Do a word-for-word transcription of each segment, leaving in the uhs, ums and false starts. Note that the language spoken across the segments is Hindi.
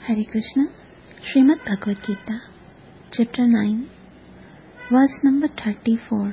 हरे Krishna. Shrimad Bhagavad Gita chapter nine verse number thirty four.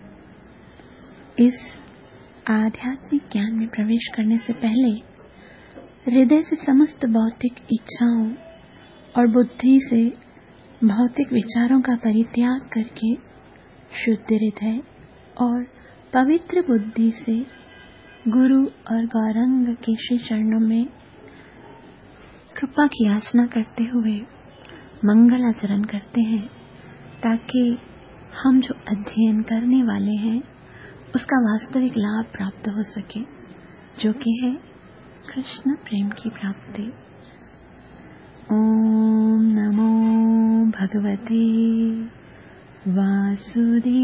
इस आध्यात्मिक ज्ञान में प्रवेश करने से पहले हृदय से समस्त भौतिक इच्छाओं और बुद्धि से भौतिक विचारों का परित्याग करके शुद्ध हृदय और पवित्र बुद्धि से गुरु और गौरंग के श्री चरणों में कृपा की याचना करते हुए मंगल आचरण करते हैं, ताकि हम जो अध्ययन करने वाले हैं उसका वास्तविक लाभ प्राप्त हो सके, जो कि है कृष्ण प्रेम की प्राप्ति। ओम नमो भगवते वासुदेवाय।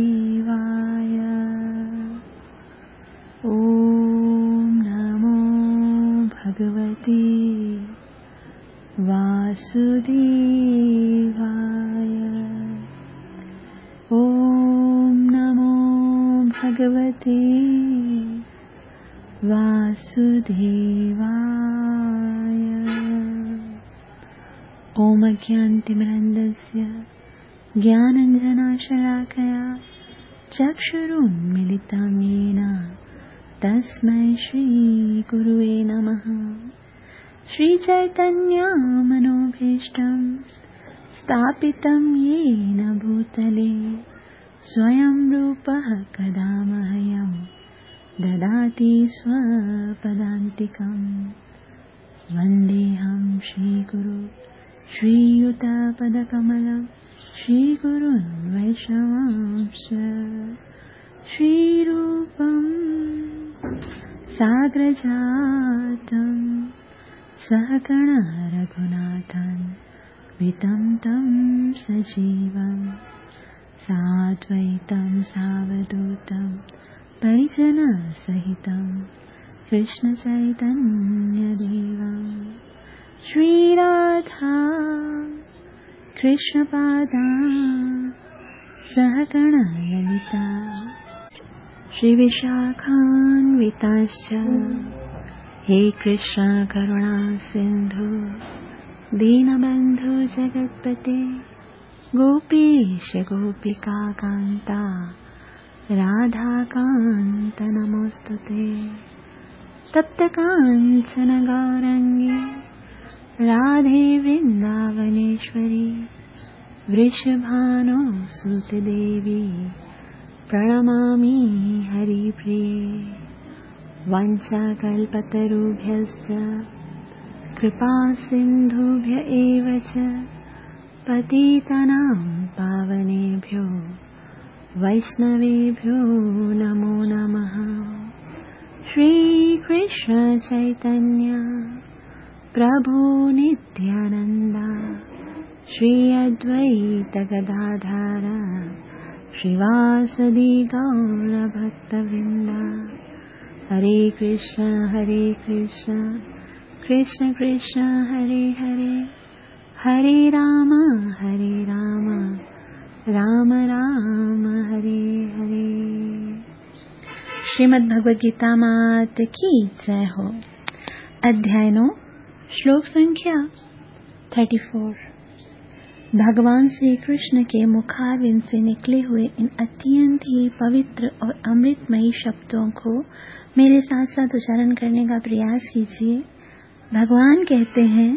ओम नमो भगवते वासुदेवाय। ओम नमो भगवते वासुदेवाय। ओम अज्ञानतिमिरन्धस्य ज्ञानाञ्जनशलाकया चक्षुरुन्मीलितं येन तस्मै श्रीगुरुवे नमः। श्रीचैतन्यमनोभीष्टं स्थापितं येन भूतले स्वयं रूपः कदा मह्यं ददाति स्वपदान्तिकं। वन्देऽहं श्रीगुरु श्रीयुतपदकमलं श्रीगुरुन् वैष्णवांश्च। श्रीरूपं साग्रजातं सहगणः रघुनाथं वितं तं सजीवं साद्वैतं सावधूतं परिजनसहितं कृष्णचैतन्यदेवं श्रीराधा कृष्णपादान् सहगणः ललिता श्रीविशाखान्विताश्च। हे कृष्ण करुणा सिंधु दीनबंधु जगत्पते गोपीश गोपिका कांता राधा कांत नमोस्तुते। तप्त कांचन गौरंगी राधे वृंदावनेश्वरी वृषभानुसुते देवी प्रणमामि हरिप्रिये। वाञ्छाकल्पतरुभ्यश्च कृपा सिन्धुभ्य एव च पतितानां पावनेभ्यो वैष्णवेभ्यो नमो नमः। श्रीकृष्ण चैतन्य प्रभु नित्यानन्द श्री अद्वैत गदाधर श्रीवासदि गौरभक्तवृन्द। हरे कृष्ण हरे कृष्ण कृष्ण कृष्ण हरे हरे हरे राम हरे राम राम राम हरे हरे। श्रीमद् भगवद गीता मात की जय हो। अध्याय नौ श्लोक संख्या थर्टी फोर। भगवान श्री कृष्ण के मुखारविंद से निकले हुए इन अत्यंत ही पवित्र और अमृतमयी शब्दों को मेरे साथ साथ उच्चारण करने का प्रयास कीजिए। भगवान कहते हैं,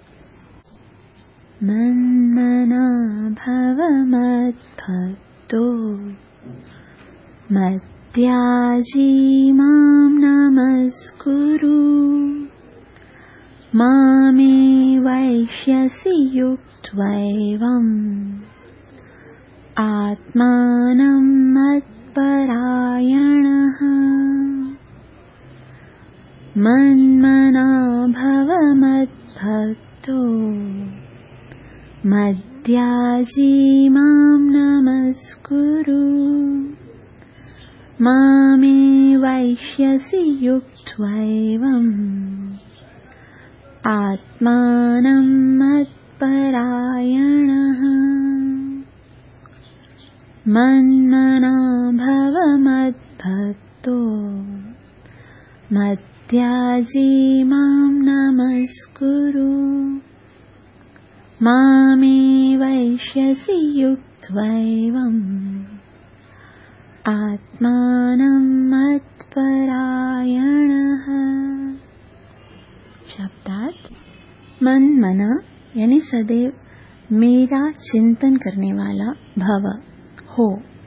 मन्मना भव मद्भक्तो मद्याजी मां नमस्कुरु मामे वैष्यसि युक्त्वैवम् आत्मानं मत्परायणः। मन्मना भव मद्भक्तो मद्याजी मां नमस्कुरु मामे वैष्यसि युक्त्वैवम् आत्मानं मत्परायणः। मन्मना भव मद्भक्तो मद्याजी मां नमस्कुरु मामेवैष्यसि युक्त्वैवम् आत्मानं मत्परायणः। शब्दार्थ मन मना यानी सदैव मेरा चिंतन करने वाला भव हो।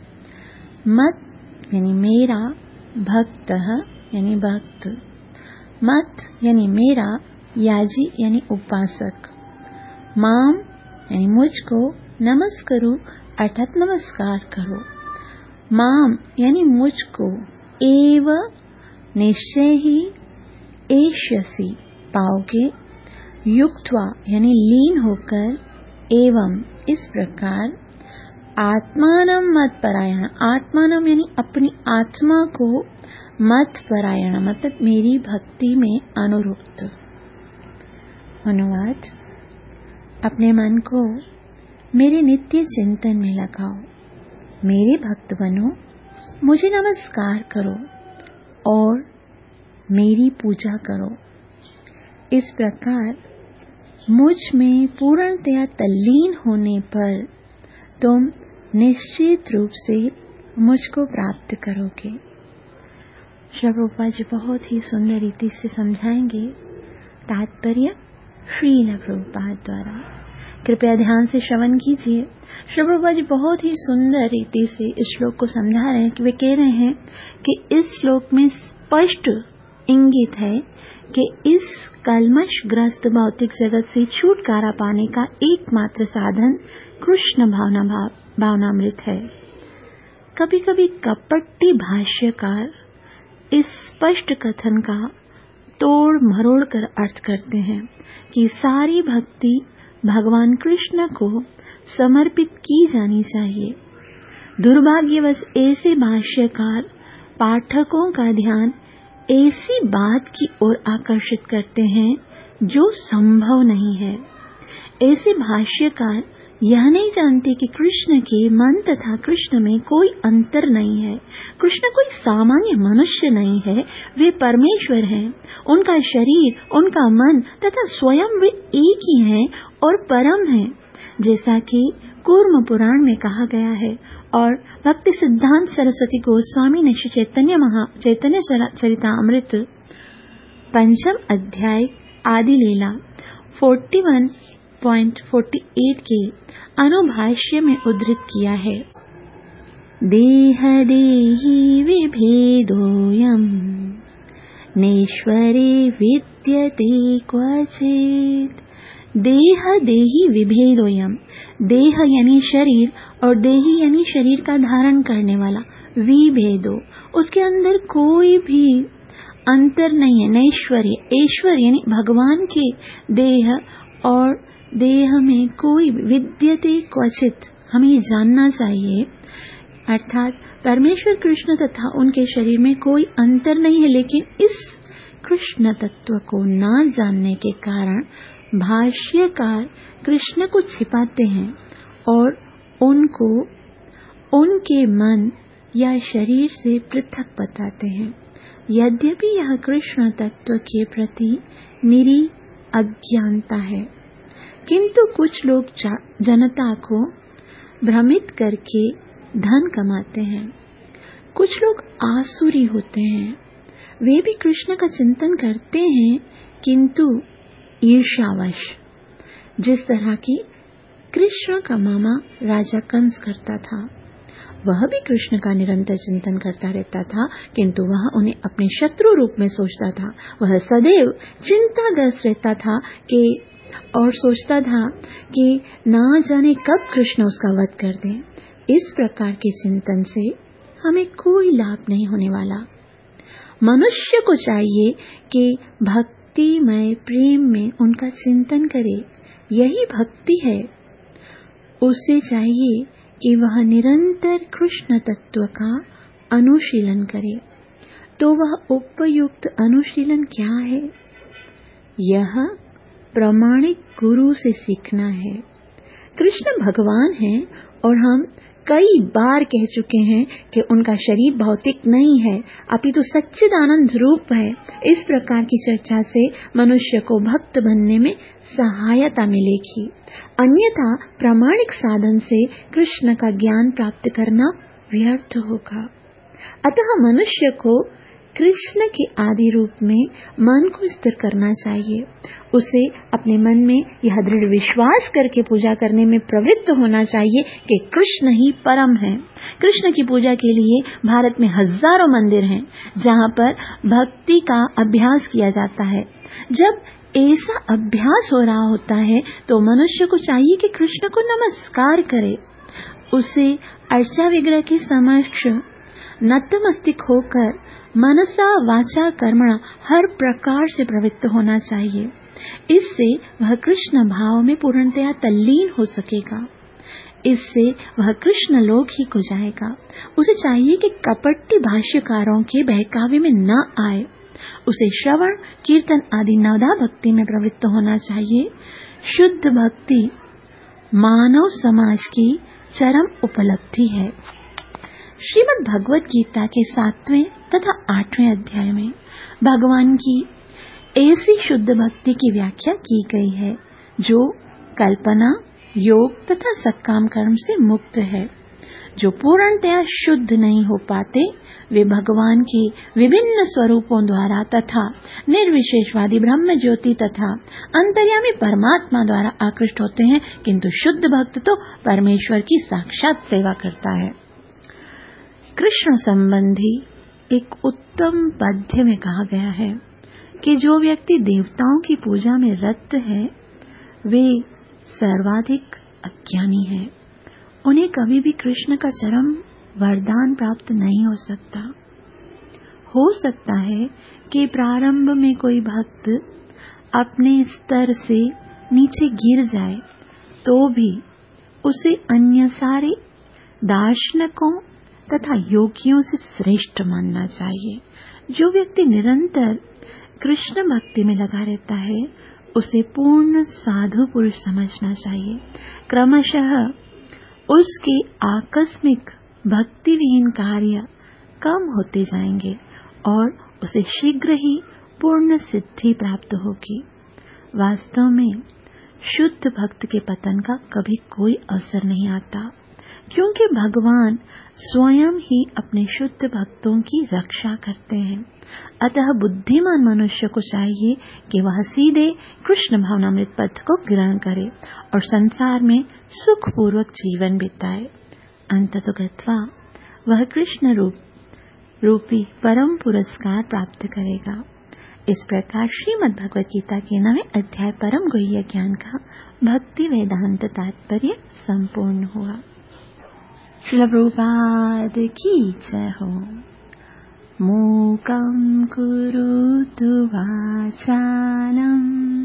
मत यानी मेरा, भक्तः यानी भक्त, मत यानी मेरा, याजी यानी उपासक, माम यानी मुझको, नमस्करु अर्थात नमस्कार करो, माम यानी मुझको, एव निश्चय ही, एष्यसि पाओगे, युक्त्वा यानी लीन होकर, एवं इस प्रकार, आत्मानं मत्परायण, आत्मानं यानी अपनी आत्मा को, मत्परायण मतलब मेरी भक्ति में अनुरुक्त। अनुवाद, अपने मन को मेरे नित्य चिंतन में लगाओ, मेरे भक्त बनो, मुझे नमस्कार करो और मेरी पूजा करो। इस प्रकार मुझ में पूर्णतया तल्लीन होने पर तुम निश्चित रूप से मुझको प्राप्त करोगे। श्री प्रभुपाद जी बहुत ही सुंदर रीति से समझाएंगे। तात्पर्य श्रील प्रभुपाद द्वारा। कृपया ध्यान से श्रवण कीजिए। श्री प्रभुपाद जी बहुत ही सुंदर रीति से इस श्लोक को समझा रहे हैं कि वे कह रहे हैं कि इस श्लोक में स्पष्ट इंगित है कि इस कल्मशग्रस्त भौतिक जगत से छुटकारा पाने का एकमात्र साधन कृष्ण भावना भाव, भावनामृत है। कभी कभी कपटी भाष्यकार इस स्पष्ट कथन का तोड़ मरोड़ कर अर्थ करते हैं कि सारी भक्ति भगवान कृष्ण को समर्पित की जानी चाहिए। दुर्भाग्यवश ऐसे भाष्यकार पाठकों का ध्यान ऐसी बात की ओर आकर्षित करते हैं जो संभव नहीं है। ऐसे भाष्यकार यह नहीं जानते कि कृष्ण के मन तथा कृष्ण में कोई अंतर नहीं है। कृष्ण कोई सामान्य मनुष्य नहीं है, वे परमेश्वर हैं। उनका शरीर, उनका मन तथा स्वयं वे एक ही हैं और परम हैं, जैसा कि कूर्म पुराण में कहा गया है। और भक्ति सिद्धांत सरस्वती गोस्वामी ने श्री चैतन्य महा चैतन्य चरितामृत पंचम अध्याय आदि लीला इकतालीस पॉइंट अड़तालीस के अनुभाष्य में उद्धृत किया है। देह देही विभेदोऽयम् नेश्वरे विद्यते क्वचित्। देह देही विभेदोऽयम्, देह यानी शरीर और देही यानी शरीर का धारण करने वाला, विभेदो उसके अंदर कोई भी अंतर नहीं है। नैश्वर्य, ऐश्वर्य यानी भगवान के देह और देह में कोई, विद्यते क्वचित हमें जानना चाहिए, अर्थात परमेश्वर कृष्ण तथा उनके शरीर में कोई अंतर नहीं है। लेकिन इस कृष्ण तत्व को न जानने के कारण भाष्यकार कृष्ण को छिपाते हैं और उनको उनके मन या शरीर से पृथक बताते हैं। यद्यपि यह कृष्ण तत्व के प्रति निरी अज्ञानता है, किंतु कुछ लोग जनता को भ्रमित करके धन कमाते हैं। कुछ लोग आसुरी होते हैं, वे भी कृष्ण का चिंतन करते हैं किंतु ईर्ष्यावश, जिस तरह की कृष्ण का मामा राजा कंस करता था। वह भी कृष्ण का निरंतर चिंतन करता रहता था, किंतु वह उन्हें अपने शत्रु रूप में सोचता था। वह सदैव चिंताग्रस्त रहता था कि और सोचता था कि ना जाने कब कृष्ण उसका वध कर दें। इस प्रकार के चिंतन से हमें कोई लाभ नहीं होने वाला। मनुष्य को चाहिए कि भक्तिमय प्रेम में उनका चिंतन करे, यही भक्ति है। उसे चाहिए कि वह निरंतर कृष्ण तत्व का अनुशीलन करे। तो वह उपयुक्त अनुशीलन क्या है? यह प्रमाणिक गुरु से सीखना है। कृष्ण भगवान हैं और हम कई बार कह चुके हैं कि उनका शरीर भौतिक नहीं है अपितु तो सच्चिदानंद रूप है। इस प्रकार की चर्चा से मनुष्य को भक्त बनने में सहायता मिलेगी, अन्यथा प्रामाणिक साधन से कृष्ण का ज्ञान प्राप्त करना व्यर्थ होगा। अतः मनुष्य को कृष्ण के आदि रूप में मन को स्थिर करना चाहिए। उसे अपने मन में यह दृढ़ विश्वास करके पूजा करने में प्रवृत्त होना चाहिए कि कृष्ण ही परम है। कृष्ण की पूजा के लिए भारत में हजारों मंदिर हैं जहाँ पर भक्ति का अभ्यास किया जाता है। जब ऐसा अभ्यास हो रहा होता है तो मनुष्य को चाहिए कि कृष्ण को नमस्कार करे, उसे अर्चा विग्रह के समक्ष नतमस्तक होकर मनसा वाचा कर्मणा हर प्रकार से प्रवृत्त होना चाहिए। इससे वह कृष्ण भाव में पूर्णतया तल्लीन हो सकेगा, इससे वह कृष्ण लोक ही को जाएगा। उसे चाहिए कि कपटी भाष्यकारों के बहकावे में न आए, उसे श्रवण कीर्तन आदि नवधा भक्ति में प्रवृत्त होना चाहिए। शुद्ध भक्ति मानव समाज की चरम उपलब्धि है। श्रीमद् भगवत गीता के सातवें तथा आठवें अध्याय में भगवान की ऐसी शुद्ध भक्ति की व्याख्या की गई है जो कल्पना, योग तथा सत्काम कर्म से मुक्त है। जो पूर्णतया शुद्ध नहीं हो पाते वे भगवान के विभिन्न स्वरूपों द्वारा तथा निर्विशेषवादी ब्रह्म ज्योति तथा अंतर्यामी परमात्मा द्वारा आकृष्ट होते हैं, किंतु शुद्ध भक्त तो परमेश्वर की साक्षात सेवा करता है। कृष्ण संबंधी एक उत्तम पद्य में कहा गया है कि जो व्यक्ति देवताओं की पूजा में रत है वे सर्वाधिक अज्ञानी है। उन्हें कभी भी कृष्ण का चरम वरदान प्राप्त नहीं हो सकता। हो सकता है कि प्रारंभ में कोई भक्त अपने स्तर से नीचे गिर जाए तो भी उसे अन्य सारे दार्शनिकों तथा योगियों से श्रेष्ठ मानना चाहिए। जो व्यक्ति निरंतर कृष्ण भक्ति में लगा रहता है उसे पूर्ण साधु पुरुष समझना चाहिए। क्रमशः उसके आकस्मिक भक्तिविहीन कार्य कम होते जाएंगे और उसे शीघ्र ही पूर्ण सिद्धि प्राप्त होगी। वास्तव में शुद्ध भक्त के पतन का कभी कोई अवसर नहीं आता, क्योंकि भगवान स्वयं ही अपने शुद्ध भक्तों की रक्षा करते हैं। अतः बुद्धिमान मनुष्य को चाहिए कि वह सीधे कृष्ण भावनामृत पथ को ग्रहण करे और संसार में सुखपूर्वक जीवन बिताए। अंततोगत्वा वह कृष्ण रूप रूपी परम पुरस्कार प्राप्त करेगा। इस प्रकार श्रीमद् भगवत गीता के नवे अध्याय परम गुह्य ज्ञान का भक्ति वेदांत तात्पर्य संपूर्ण हुआ। श्रील प्रभुपाद की जय हो। मूकं करोतु वाचालं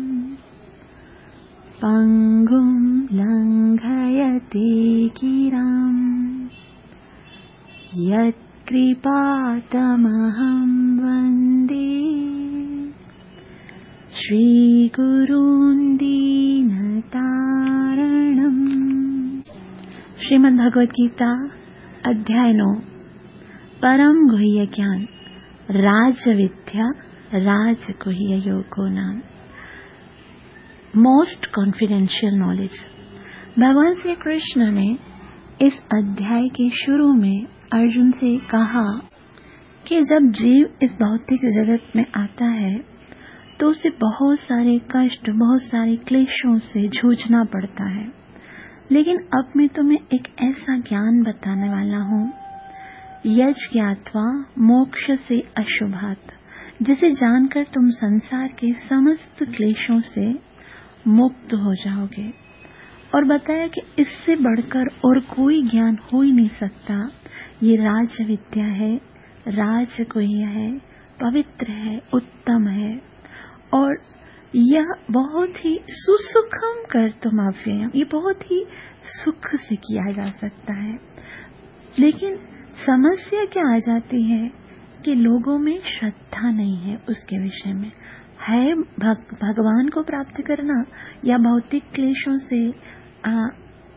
पंगुं लंघयते गिरिं यत्कृपातमहं वन्दे श्रीगुरून् दीनतारिणम्। श्रीमद् भगवत गीता अध्याय नौ परम गुह्य ज्ञान राज विद्या राज गुह्य योगो नाम मोस्ट कॉन्फिडेंशियल नॉलेज। भगवान श्री कृष्ण ने इस अध्याय के शुरू में अर्जुन से कहा कि जब जीव इस भौतिक जगत में आता है तो उसे बहुत सारे कष्ट, बहुत सारे क्लेशों से जूझना पड़ता है, लेकिन अब मैं तुम्हें एक ऐसा ज्ञान बताने वाला हूँ, यज् ज्ञात्वा मोक्ष से अशुभात्, जिसे जानकर तुम संसार के समस्त क्लेशों से मुक्त हो जाओगे। और बताया कि इससे बढ़कर और कोई ज्ञान हो ही नहीं सकता। ये राज विद्या है, राज गुह्य है, पवित्र है, उत्तम है और यह बहुत ही सुसुखम कर्तुम् अव्ययम्, ये बहुत ही सुख से किया जा सकता है। लेकिन समस्या क्या आ जाती है कि लोगों में श्रद्धा नहीं है उसके विषय में। है भग, भगवान को प्राप्त करना या भौतिक क्लेशों से आ,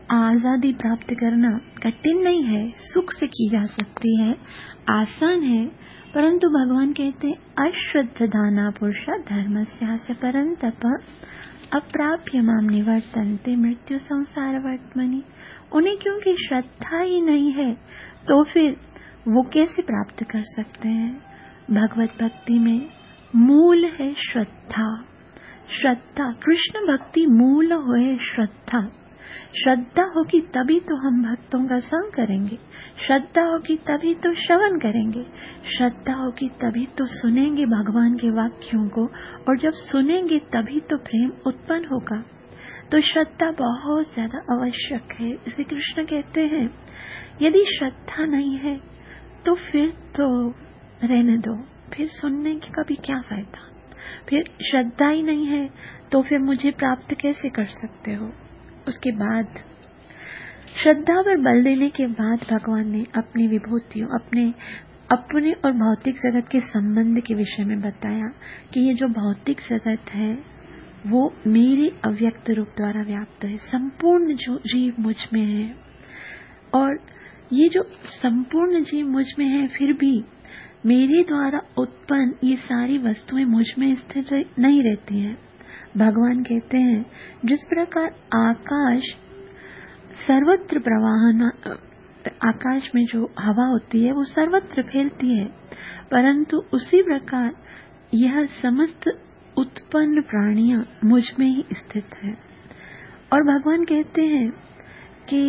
आजादी प्राप्त करना कठिन नहीं है, सुख से की जा सकती है, आसान है, परंतु भगवान कहते हैं अश्रद्ध दाना पुरुषा धर्मस्यास्य परंतप अप्राप्य माम निवर्तन्ते मृत्यु संसार वर्तमनि। उन्हें क्योंकि श्रद्धा ही नहीं है तो फिर वो कैसे प्राप्त कर सकते हैं? भगवत भक्ति में मूल है श्रद्धा। श्रद्धा कृष्ण भक्ति मूल है श्रद्धा। श्रद्धा होगी तभी तो हम भक्तों का संग करेंगे, श्रद्धा होगी तभी तो श्रवण करेंगे, श्रद्धा होगी तभी तो सुनेंगे भगवान के वाक्यों को, और जब सुनेंगे तभी तो प्रेम उत्पन्न होगा। तो श्रद्धा बहुत ज्यादा आवश्यक है। इसलिए कृष्ण कहते हैं यदि श्रद्धा नहीं है तो फिर तो रहने दो, फिर सुनने की कभी क्या फायदा। फिर श्रद्धा ही नहीं है तो फिर मुझे प्राप्त कैसे कर सकते हो। उसके बाद श्रद्धा पर बल देने के बाद भगवान ने अपनी विभूतियों, अपने अपने और भौतिक जगत के संबंध के विषय में बताया कि ये जो भौतिक जगत है वो मेरे अव्यक्त रूप द्वारा व्याप्त है, संपूर्ण जो जीव मुझ में है, और ये जो संपूर्ण जीव मुझ में है फिर भी मेरे द्वारा उत्पन्न ये सारी वस्तुएं मुझ में स्थित नहीं रहती हैं। भगवान कहते हैं जिस प्रकार आकाश सर्वत्र प्रवाहन, आकाश में जो हवा होती है वो सर्वत्र फैलती है, परंतु उसी प्रकार यह समस्त उत्पन्न प्राणियां मुझ में ही स्थित है। और भगवान कहते हैं कि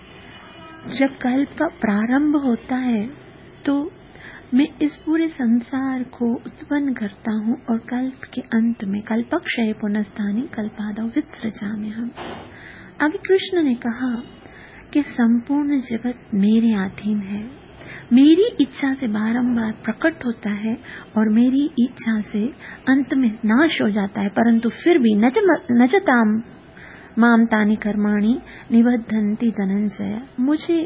जब कल्प का प्रारंभ होता है तो मैं इस पूरे संसार को उत्पन्न करता हूँ, और कल्प के अंत में कल्पक्षय पुनस्तानी कल्पादौ विसृजामि हम। आगे कृष्ण ने कहा कि संपूर्ण जगत मेरे अधीन है, मेरी इच्छा से बारंबार प्रकट होता है और मेरी इच्छा से अंत में नाश हो जाता है, परंतु फिर भी नचताम माम तानि कर्माणि निबद्धन्ति धनंजय। मुझे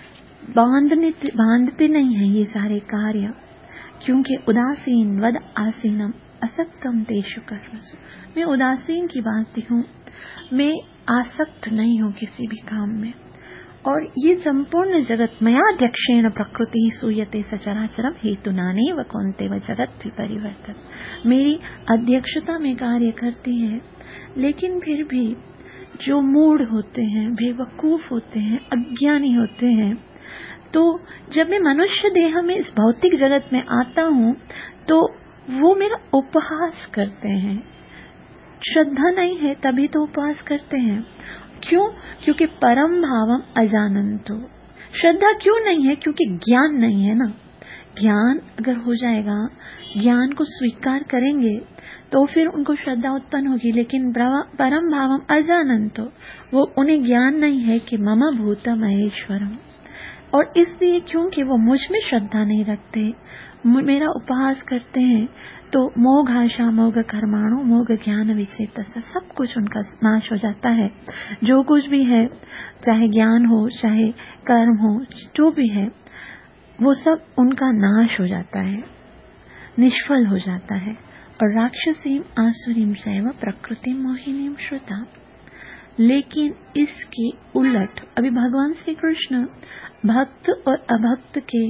बांधने बांधते नहीं है ये सारे कार्य, क्योंकि उदासीन वद आसीनम असक्तम तेषु कर्मसु। मैं उदासीन की बात हूँ, मैं आसक्त नहीं हूँ किसी भी काम में। और ये संपूर्ण जगत मयाध्यक्षेण प्रकृति सूयते सचराचरम हेतुनाने व कौन्ते व जगत परिवर्तन। मेरी अध्यक्षता में कार्य करती है, लेकिन फिर भी जो मूढ़ होते हैं, बेवकूफ होते हैं, अज्ञानी होते हैं, तो जब मैं मनुष्य देह में इस भौतिक जगत में आता हूँ तो वो मेरा उपहास करते हैं। श्रद्धा नहीं है तभी तो उपहास करते हैं। क्यों? क्योंकि परम भावम अजानंतो। श्रद्धा क्यों नहीं है? क्योंकि ज्ञान नहीं है ना। ज्ञान अगर हो जाएगा, ज्ञान को स्वीकार करेंगे तो फिर उनको श्रद्धा उत्पन्न होगी, लेकिन परम भावम अजानंतो, वो उन्हें ज्ञान नहीं है कि मम भूत महेश्वरम। और इसलिए क्योंकि वो मुझ में श्रद्धा नहीं रखते, मेरा उपहास करते हैं, तो मोह आशा मोह कर्माणु मोह ज्ञान विचेत, सब कुछ उनका नाश हो जाता है। जो कुछ भी है, चाहे ज्ञान हो चाहे कर्म हो, जो भी है वो सब उनका नाश हो जाता है, निष्फल हो जाता है। और राक्षसीम आसुरीम चैव प्रकृति मोहिनीम श्रुता। लेकिन इसके उलट अभी भगवान श्री कृष्ण भक्त और अभक्त के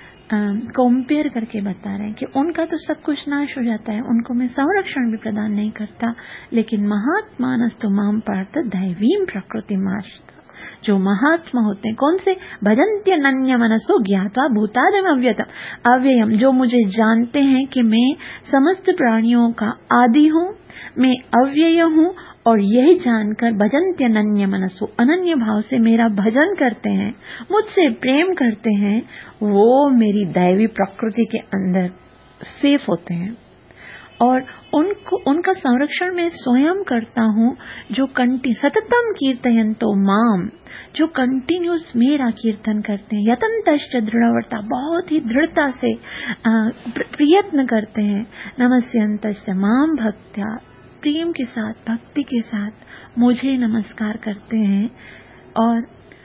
कंपेयर करके बता रहे हैं कि उनका तो सब कुछ नाश हो जाता है, उनको मैं संरक्षण भी प्रदान नहीं करता, लेकिन महात्मानस्तु माम पार्थ दैवीम प्रकृति माश्रिता। जो महात्मा होते हैं, कौन से? भजन्त्य नन्य मनसो ज्ञात्वा भूतादम अव्ययम अव्ययम, जो मुझे जानते हैं कि मैं समस्त प्राणियों का आदि हूँ, मैं अव्यय हूँ, और यही जानकर भजन्त्य अनन्य मनसो, अनन्य भाव से मेरा भजन करते हैं, मुझसे प्रेम करते हैं, वो मेरी दैवी प्रकृति के अंदर सेफ होते हैं। और उनको उनका संरक्षण मैं स्वयं करता हूँ। जो कंटि सततम कीर्तयन्तो माम, जो कंटिन्यूस मेरा कीर्तन करते हैं, यतन्तश्च दृढ़वता, बहुत ही दृढ़ता से प्रयत्न करते हैं, नमस्यन्तश्च माम भक्त्या, प्रेम के साथ, भक्ति के साथ मुझे नमस्कार करते हैं, और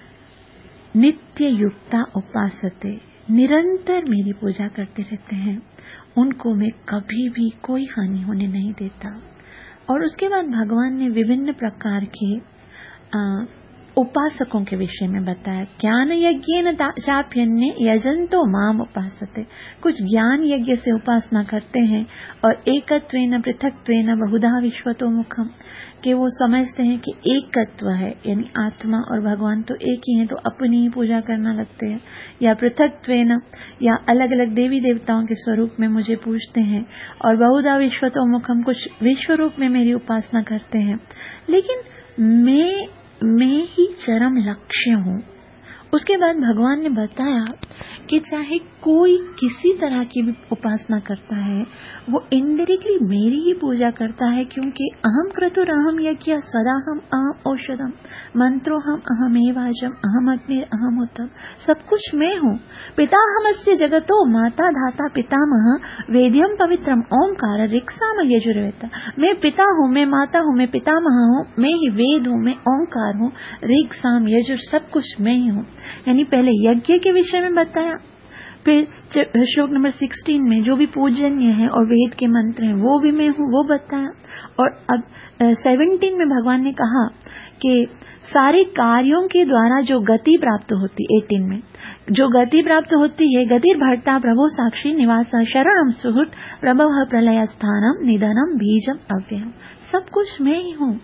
नित्य युक्ता उपासते, निरंतर मेरी पूजा करते रहते हैं, उनको मैं कभी भी कोई हानि होने नहीं देता। और उसके बाद भगवान ने विभिन्न प्रकार के उपासकों के विषय में बताया। ज्ञान यज्ञेन चाप्यन्ये यजन्तो माम उपासते, कुछ ज्ञान यज्ञ से उपासना करते हैं और एकत्वेन पृथक्त्वेन बहुधा विश्वतो मुखम, कि वो समझते हैं कि एकत्व है यानी आत्मा और भगवान तो एक ही हैं, तो अपनी ही पूजा करना लगते हैं, या पृथक्त्वेन या अलग अलग देवी देवताओं के स्वरूप में मुझे पूजते हैं, और बहुधा विश्वतो मुखम, कुछ विश्व रूप में मेरी उपासना करते हैं। लेकिन मैं मैं ही चरम लक्ष्य हूँ। उसके बाद भगवान ने बताया कि चाहे कोई किसी तरह की भी उपासना करता है, वो इनडायरेक्टली मेरी ही पूजा करता है, क्योंकि अहम क्रतुर अहम यज्ञ सदाहम अहम औषधम मंत्रो हम अहमेवाजम अहम अग्निर अहम उत्तम, सब कुछ मैं हूँ। पिताहमस्य जगतो माता धाता पितामह वेद्यम पवित्रम ओंकार ऋक्साम यजुर्वेद, मैं पिता हूँ, मैं माता हूँ, मैं पितामह हूँ, मैं ही वेद हूँ, मैं ओंकार हूँ, ऋग साम यजुर सब कुछ मैं ही हूँ। यानी पहले यज्ञ के विषय में बताया, फिर श्लोक नंबर सोलह में जो भी पूजनीय है और वेद के मंत्र हैं वो भी मैं हूँ वो बताया, और अब सत्रह में भगवान ने कहा कि सारे कार्यों के द्वारा जो गति प्राप्त होती, अठारह में जो गति प्राप्त होती है, गतिर् भर्ता प्रभो साक्षी निवास शरणम सुहृत प्रभव प्रलय स्थानम निधनम बीजम अव्ययम, सब कुछ मैं ही हूँ।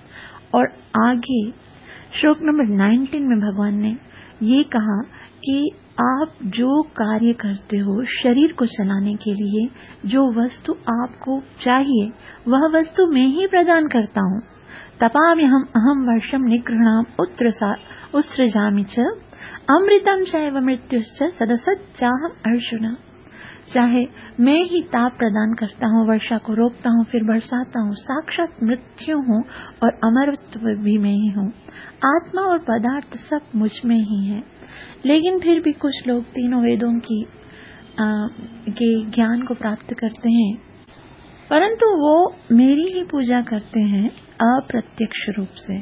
और आगे श्लोक नंबर उन्नीस में भगवान ने ये कहा कि आप जो कार्य करते हो शरीर को चलाने के लिए, जो वस्तु आपको चाहिए वह वस्तु मैं ही प्रदान करता हूँ। तपाम्यहम अहम वर्षम निगृह्णाम उत्सृजा उत्सृजामि च अमृतम चैव मृत्युश्च सदसच्चाहम अर्जुन, चाहे मैं ही ताप प्रदान करता हूँ, वर्षा को रोकता हूँ फिर बरसाता हूँ, साक्षात मृत्यु हूँ और अमरत्व भी मैं ही हूँ, आत्मा और पदार्थ सब मुझ में ही है। लेकिन फिर भी कुछ लोग तीनों वेदों की आ, के ज्ञान को प्राप्त करते हैं, परंतु वो मेरी ही पूजा करते हैं अप्रत्यक्ष रूप से।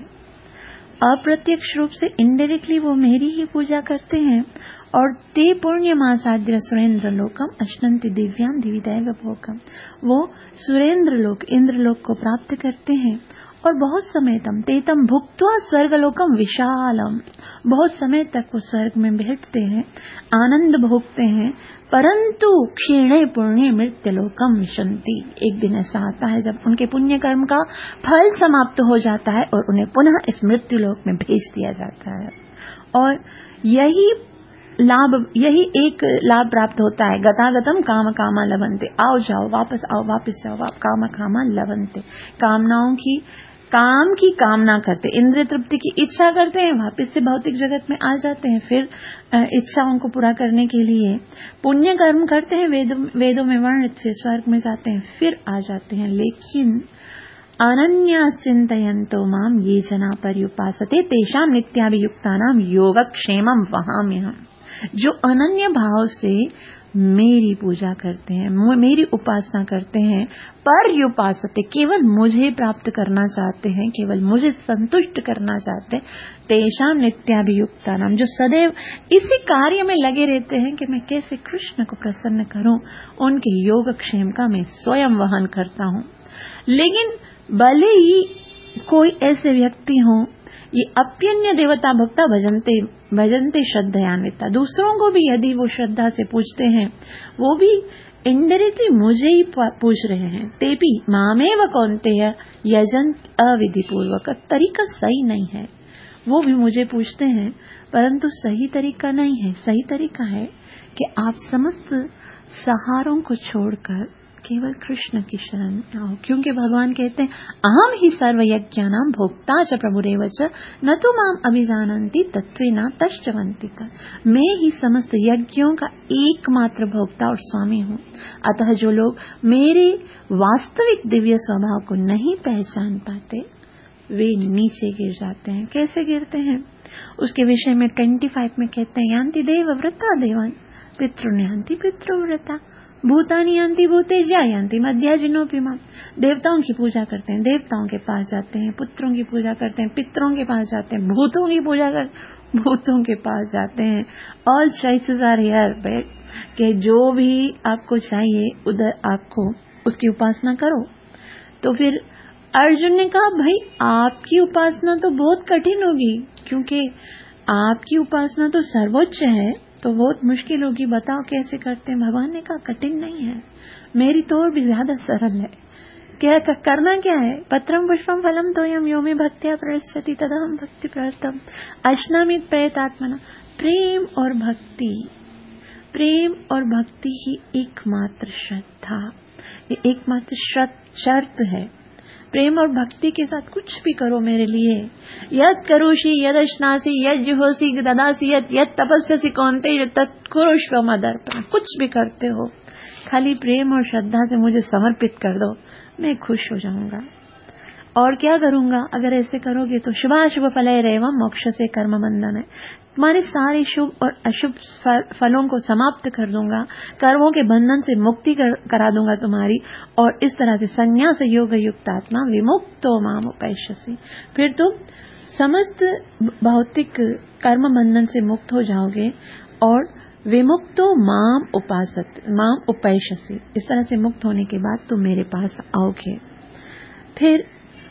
अप्रत्यक्ष रूप से इनडायरेक्टली वो मेरी ही पूजा करते हैं, और ते पुण्य मासाद्य सुरेंद्र लोकम अश्नंति दिव्याम दिवी दैव भोगम, वो सुरेंद्र लोक इंद्र लोक को प्राप्त करते हैं, और बहुत समय तम तेतम भुक्त्वा स्वर्गलोकम विशालम, बहुत समय तक वो स्वर्ग में बैठते हैं, आनंद भोगते हैं, परंतु क्षीणे पुण्य मृत्यु लोकम विशंति, एक दिन ऐसा आता है जब उनके पुण्य कर्म का फल समाप्त हो जाता है और उन्हें पुनः इस मृत्यु लोक में भेज दिया जाता है। और यही लाभ, यही एक लाभ प्राप्त होता है, गतागतम काम कामा लवंते, आओ जाओ वापस आओ वापस जाओ काम कामा लवंते, कामनाओं की काम की कामना करते, इंद्रिय तृप्ति की इच्छा करते हैं, वापस से भौतिक जगत में आ जाते हैं, फिर इच्छाओं को पूरा करने के लिए पुण्य कर्म करते हैं, वेद, वेदों में वर्णित, फिर स्वर्ग में जाते हैं, फिर आ जाते हैं। लेकिन अनन्या चिंतयन्तो माम ये जना पर्युपासते तेषाम नित्याभियुक्तानाम योगक्षेमम वहाम्यहम्, जो अनन्य भाव से मेरी पूजा करते हैं, मेरी उपासना करते हैं, पर्युपासते केवल मुझे प्राप्त करना चाहते हैं, केवल मुझे संतुष्ट करना चाहते हैं, तेषाम नित्याभियुक्तानाम, जो सदैव इसी कार्य में लगे रहते हैं कि मैं कैसे कृष्ण को प्रसन्न करूं, उनके योगक्षेम का मैं स्वयं वहन करता हूं। लेकिन भले ही कोई ऐसे व्यक्ति हों, ये अप्यन्य देवता भक्ता भजनते भजनते श्रद्धयान्विता, दूसरों को भी यदि वो श्रद्धा से पूजते हैं, वो भी इनडायरेक्टली मुझे ही पूछ रहे हैं। तेपी मामेव कौन्तेय यजन अविधि पूर्वक, तरीका सही नहीं है, वो भी मुझे पूछते हैं परंतु सही तरीका नहीं है। सही तरीका है कि आप समस्त सहारों को छोड़कर केवल कृष्ण की शरण में आओ, क्योंकि भगवान कहते हैं अहम ही सर्व यज्ञानाम भोक्ता च प्रभुरेव च न तो माम अभिजानन्ति तत्त्वेन तश्चवन्ति का, मैं ही समस्त यज्ञों का एकमात्र भोक्ता और स्वामी हूँ। अतः जो लोग मेरे वास्तविक दिव्य स्वभाव को नहीं पहचान पाते वे नीचे गिर जाते हैं। कैसे गिरते हैं उसके विषय में पच्चीस में कहते हैं यान्ति देव व्रता देवान पितृन्यान्ति पितृव्रता भूतानि यान्ति भूतेज्या यान्ति मध्याजिनोपिमा, देवताओं की पूजा करते हैं, देवताओं के पास जाते हैं, पुत्रों की पूजा करते हैं, पितरों के पास जाते हैं, भूतों की पूजा कर भूतों के पास जाते हैं। All choices are here bet, कि जो भी आपको चाहिए उधर आपको उसकी उपासना करो। तो फिर अर्जुन ने कहा भाई आपकी उपासना तो बहुत कठिन होगी, क्योंकि आपकी उपासना तो सर्वोच्च है, तो बहुत मुश्किल होगी। बताओ कैसे करते हैं? भगवान ने कहा कठिन नहीं है, मेरी तो और भी ज्यादा सरल है। क्या करना क्या है? पत्रम पुष्पम फलम तोयम यो मे भक्त्या प्रयच्छति तदहम भक्ति प्रवर्तम अश्नामित प्रयतात्मना। प्रेम और भक्ति, प्रेम और भक्ति ही एकमात्र श्रद्धा, ये एकमात्र शर्त है। प्रेम और भक्ति के साथ कुछ भी करो मेरे लिए, यद करोषि यद अश्नासी यद जुहोसी ददासी यद यद तपस्यसि कौन्तेय तत्कुरुष्व मदर्पणम्। कुछ भी करते हो, खाली प्रेम और श्रद्धा से मुझे समर्पित कर दो, मैं खुश हो जाऊंगा। और क्या करूंगा अगर ऐसे करोगे तो? शुभाशुभ फलैर एवं मोक्ष से कर्म बंधन है, तुम्हारे सारे शुभ और अशुभ फलों को समाप्त कर दूंगा, कर्मों के बंधन से मुक्ति कर, करा दूंगा तुम्हारी। और इस तरह से संन्यास योग युक्त आत्मा विमुक्तो माम उपैष्यसि, फिर तुम समस्त भौतिक कर्म बंधन से मुक्त हो जाओगे और विमुक्तो माम उपासत माम उपैष्यसि, इस तरह से मुक्त होने के बाद तुम मेरे पास आओगे। फिर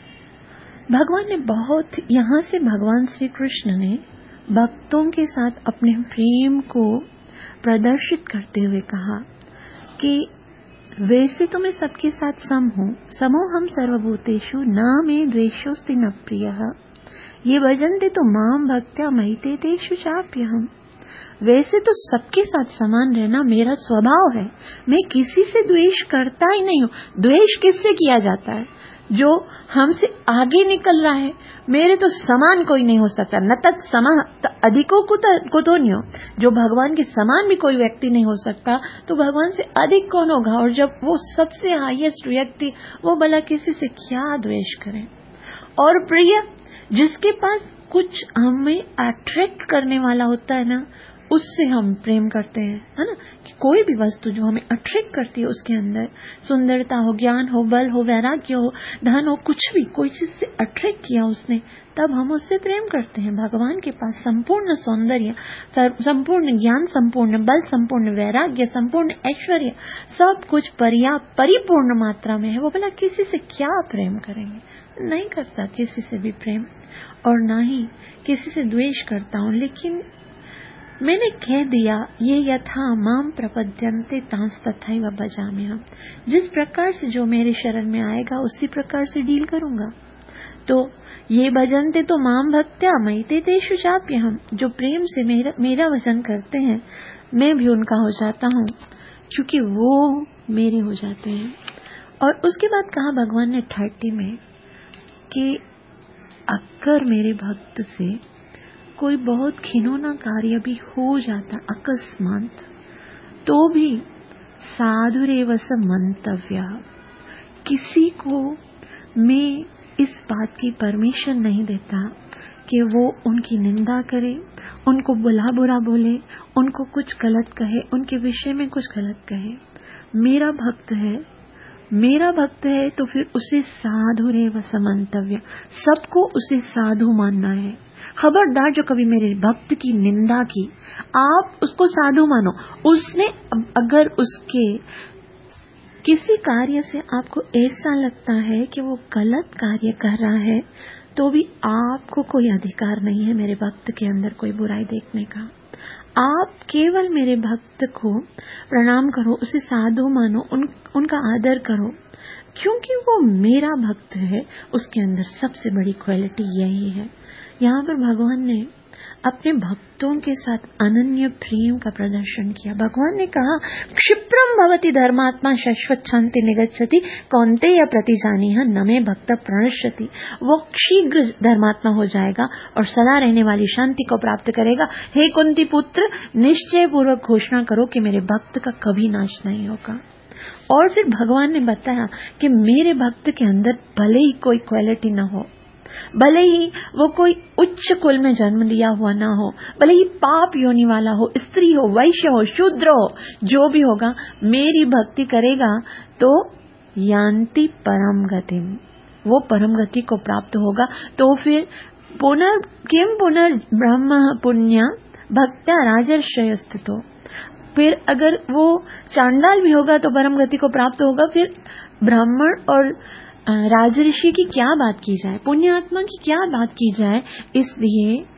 भगवान ने बहुत, यहाँ से भगवान श्री कृष्ण ने भक्तों के साथ अपने प्रेम को प्रदर्शित करते हुए कहा कि वैसे तो मैं सबके साथ सम हूँ, समो हम सर्वभूतेषु न मे द्वेषोस्ति न प्रियः, ये भजन्ते तो माम भक्त्या मयि तेषु चाप्यहम्। वैसे तो सबके साथ समान रहना मेरा स्वभाव है, मैं किसी से द्वेष करता ही नहीं हूँ। द्वेष किससे किया जाता है? जो हमसे आगे निकल रहा है। मेरे तो समान कोई नहीं हो सकता, न तत् समान अधिको को तो नहीं हो। जो भगवान के समान भी कोई व्यक्ति नहीं हो सकता, तो भगवान से अधिक कौन होगा? और जब वो सबसे हाईएस्ट व्यक्ति, वो भला किसी से क्या द्वेष करें? और प्रिय, जिसके पास कुछ हमें अट्रैक्ट करने वाला होता है ना, उससे हम प्रेम करते हैं, है ना? कि कोई भी वस्तु जो हमें अट्रैक्ट करती है, उसके अंदर सुंदरता हो, ज्ञान हो, बल हो, वैराग्य हो, धन हो, कुछ भी, कोई चीज से अट्रैक्ट किया उसने, तब हम उससे प्रेम करते हैं। भगवान के पास संपूर्ण सौंदर्य, संपूर्ण ज्ञान, संपूर्ण बल, संपूर्ण वैराग्य, संपूर्ण ऐश्वर्य, सब कुछ पर्याप्त परिपूर्ण मात्रा में है। वो भला किसी से क्या प्रेम करेंगे? नहीं करता किसी से भी प्रेम, और ना ही किसी से द्वेष करता हूँ। लेकिन मैंने कह दिया, ये यथा माम प्रपद्यन्ते तांस तथैव भजाम्यहम्, जिस प्रकार से जो मेरे शरण में आएगा उसी प्रकार से डील करूंगा। तो ये भजन्ते तो माम भक्त्या मयि तेषु चाप्यहम्, जो प्रेम से मेरा मेरा भजन करते हैं, मैं भी उनका हो जाता हूँ, क्योंकि वो मेरे हो जाते हैं। और उसके बाद कहा भगवान ने थर्टी में कि अगर मेरे भक्त से कोई बहुत घिनौना कार्य भी हो जाता अकस्मात, तो भी साधुरेव स मंतव्य, किसी को मैं इस बात की परमिशन नहीं देता कि वो उनकी निंदा करे, उनको बुला बुरा बोले, उनको कुछ गलत कहे, उनके विषय में कुछ गलत कहे। मेरा भक्त है, मेरा भक्त है तो फिर उसे साधुरेव स मंतव्य, सबको उसे साधु मानना है। खबरदार जो कभी मेरे भक्त की निंदा की, आप उसको साधु मानो। उसने अगर उसके किसी कार्य से आपको ऐसा लगता है कि वो गलत कार्य कर रहा है, तो भी आपको कोई अधिकार नहीं है मेरे भक्त के अंदर कोई बुराई देखने का। आप केवल मेरे भक्त को प्रणाम करो, उसे साधु मानो, उन, उनका आदर करो, क्योंकि वो मेरा भक्त है। उसके अंदर सबसे बड़ी क्वालिटी यही है। यहाँ पर भगवान ने अपने भक्तों के साथ अनन्य प्रेम का प्रदर्शन किया। भगवान ने कहा, क्षिप्रम भवति धर्मात्मा शाश्वत शांति निगच्छति कौन्तेय प्रतिजानीह न मे भक्त प्रणश्यति। वो शीघ्र धर्मात्मा हो जाएगा और सदा रहने वाली शांति को प्राप्त करेगा। हे कुंती पुत्र, निश्चय पूर्वक घोषणा करो कि मेरे भक्त का कभी नाश नहीं होगा। और फिर भगवान ने बताया कि मेरे भक्त के अंदर भले ही कोई क्वालिटी न हो, भले ही वो कोई उच्च कुल में जन्म लिया हुआ ना हो, भले ही पाप योनि वाला हो, स्त्री हो, वैश्य हो, शूद्र हो, जो भी होगा, मेरी भक्ति करेगा तो यान्ति परम गतिम, वो परम गति को प्राप्त होगा। तो फिर पुनर् किम पुनर् ब्रह्म पुण्य भक्त्या राजर्षयस्थितो, फिर अगर वो चांडाल भी होगा तो परम गति को प्राप्त होगा। फिर ब्राह्मण और राजऋषि की क्या बात की जाए, पुण्यात्मा की क्या बात की जाए। इसलिए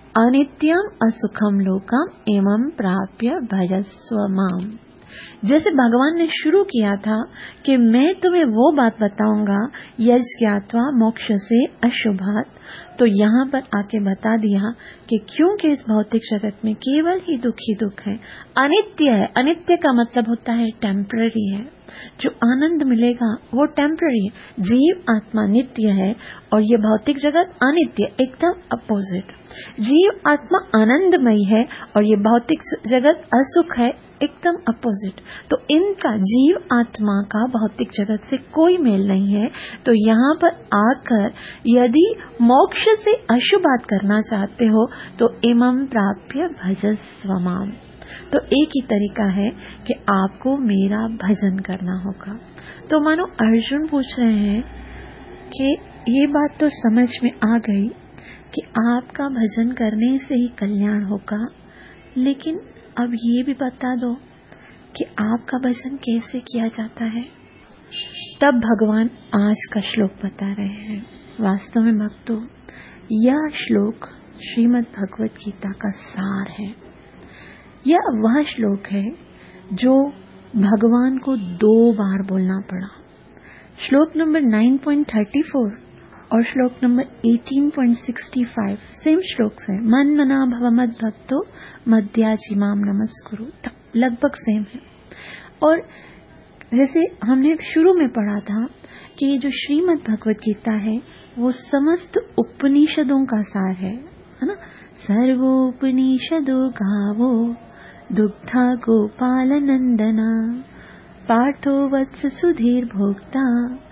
अनित्यम असुखम लोकम एवं प्राप्य भजस्व माम। जैसे भगवान ने शुरू किया था कि मैं तुम्हें वो बात बताऊंगा यज्ञ ज्ञात्वा मोक्ष से अशुभात, तो यहाँ पर आके बता दिया कि क्योंकि इस भौतिक जगत में केवल ही दुख ही दुख है, अनित्य है। अनित्य का मतलब होता है टेम्पररी है। जो आनंद मिलेगा वो टेम्पररी है। जीव आत्मा नित्य है और ये भौतिक जगत अनित्य, एकदम अपोजिट। जीव आत्मा आनंदमयी है और ये भौतिक जगत असुख है, एकदम अपोजिट। तो इनका, जीव आत्मा का भौतिक जगत से कोई मेल नहीं है। तो यहाँ पर आकर यदि मोक्ष से अशुभात करना चाहते हो तो इमं प्राप्य भजस्व माम, तो एक ही तरीका है कि आपको मेरा भजन करना होगा। तो मानो अर्जुन पूछ रहे हैं कि ये बात तो समझ में आ गई कि आपका भजन करने से ही कल्याण होगा, लेकिन अब ये भी बता दो कि आपका भजन कैसे किया जाता है। तब भगवान आज का श्लोक बता रहे हैं। वास्तव में भक्तों, यह श्लोक श्रीमद् भगवत गीता का सार है। यह वह श्लोक है जो भगवान को दो बार बोलना पड़ा। श्लोक नंबर नौ पॉइंट थर्टी फोर और श्लोक नंबर अठारह पॉइंट सिक्स फाइव सेम श्लोक है। मन मना भव मद भक्तो मध्याजिमाम नमस्कुरु, लगभग सेम है। और जैसे हमने शुरू में पढ़ा था कि ये जो श्रीमद् भगवत गीता है वो समस्त उपनिषदों का सार है, है ना। सर्वोपनिषदो गावो दुग्धा गोपाल नंदना पार्थो वत्स सुधीर भोक्ता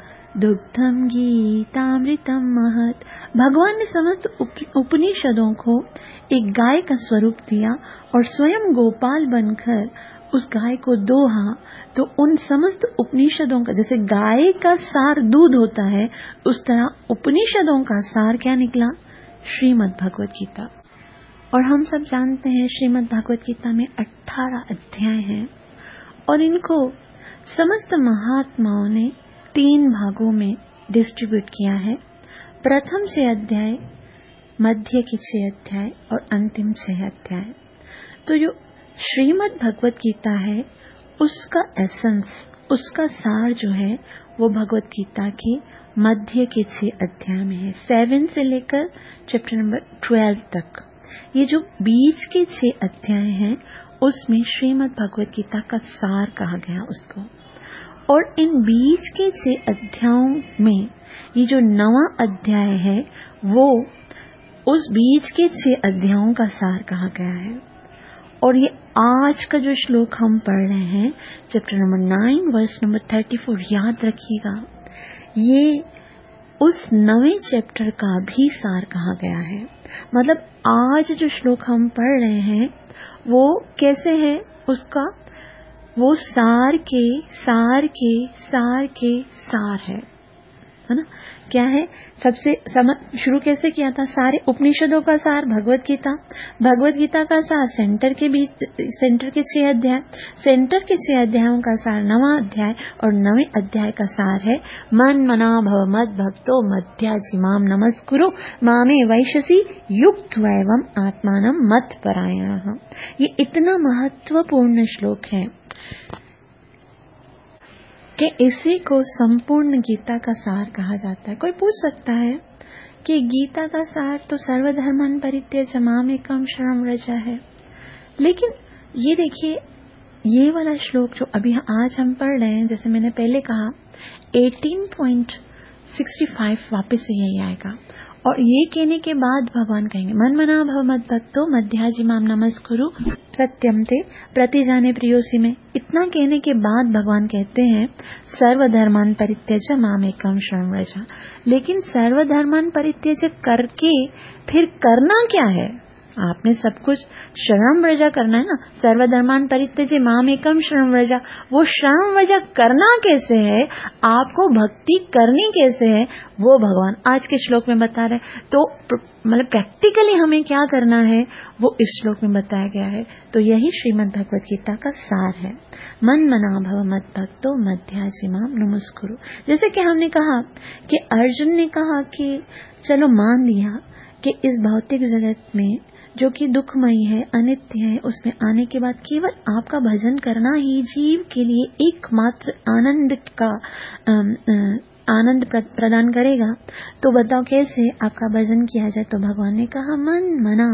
दुग्धम गीतामृतम महत। भगवान ने समस्त उपनिषदों को एक गाय का स्वरूप दिया और स्वयं गोपाल बनकर उस गाय को दोहा। तो उन समस्त उपनिषदों का, जैसे गाय का सार दूध होता है, उस तरह उपनिषदों का सार क्या निकला? श्रीमद् भगवत गीता। और हम सब जानते हैं श्रीमद् भगवत गीता में अठारह अध्याय हैं और इनको समस्त महात्माओं ने तीन भागों में डिस्ट्रीब्यूट किया है। प्रथम छह अध्याय, मध्य के छह अध्याय और अंतिम छह अध्याय। तो जो श्रीमद् भगवत गीता है उसका एसेंस, उसका सार जो है वो भगवत गीता के मध्य के छह अध्याय में है। सेवन से लेकर चैप्टर नंबर ट्वेल्व तक ये जो बीच के छह अध्याय हैं उसमें श्रीमद् भगवत गीता का सार कहा गया उसको। और इन बीच के छह अध्यायों में ये जो नवा अध्याय है वो उस बीच के छह अध्यायों का सार कहा गया है। और ये आज का जो श्लोक हम पढ़ रहे हैं chapter number nine verse number thirty four, याद रखिएगा ये उस नवे चैप्टर का भी सार कहा गया है। मतलब आज जो श्लोक हम पढ़ रहे हैं वो कैसे है, उसका वो सार के सार के सार के सार है, है ना। क्या है? सबसे शुरू कैसे किया था? सारे उपनिषदों का सार भगवत गीता, भगवत गीता का सार सेंटर के बीच, सेंटर के छह अध्याय, सेंटर के छह अध्यायों का सार नवा अध्याय और नवे अध्याय का सार है मन मना भव मद भक्तो मध्याजिमाम नमस्कुरु मामे वैशसी युक्त वैवम आत्मानम मत परायणः। ये इतना महत्वपूर्ण श्लोक है कि इसी को संपूर्ण गीता का सार कहा जाता है। कोई पूछ सकता है कि गीता का सार तो सर्वधर्मान् परित्यज्य मामेकं शरणं व्रज है, लेकिन ये देखिए ये वाला श्लोक जो अभी आज हम पढ़ रहे हैं, जैसे मैंने पहले कहा अठारह पॉइंट सिक्स फाइव वापस से यही आएगा। और ये कहने के बाद भगवान कहेंगे मन मना भव मद भक्तो मध्याजिमाम नमस्कुरु सत्यम ते प्रतिजाने प्रियोसी में। इतना कहने के बाद भगवान कहते हैं सर्वधर्मान् परित्यज्य मामेकं शरणं व्रज। लेकिन सर्वधर्मान् परित्यज्य करके फिर करना क्या है? आपने सब कुछ शरणं व्रज करना है ना। सर्वधर्मान् परित्यज्य मामेकं शरणं व्रज, वो शरणं व्रज करना कैसे है, आपको भक्ति करनी कैसे है, वो भगवान आज के श्लोक में बता रहे हैं। तो मतलब प्रैक्टिकली हमें क्या करना है वो इस श्लोक में बताया गया है। तो यही श्रीमद् भगवत गीता का सार है। मन मना भव मद भक्तो मध्याजिमाम नमस्कुरु। जैसे कि हमने कहा कि अर्जुन ने कहा कि चलो मान लिया कि इस भौतिक जगत में जो कि दुखमयी है, अनित्य है, उसमें आने के बाद केवल आपका भजन करना ही जीव के लिए एकमात्र आनंद का आनंद प्रदान करेगा। तो बताओ कैसे आपका भजन किया जाए? तो भगवान ने कहा मन मना।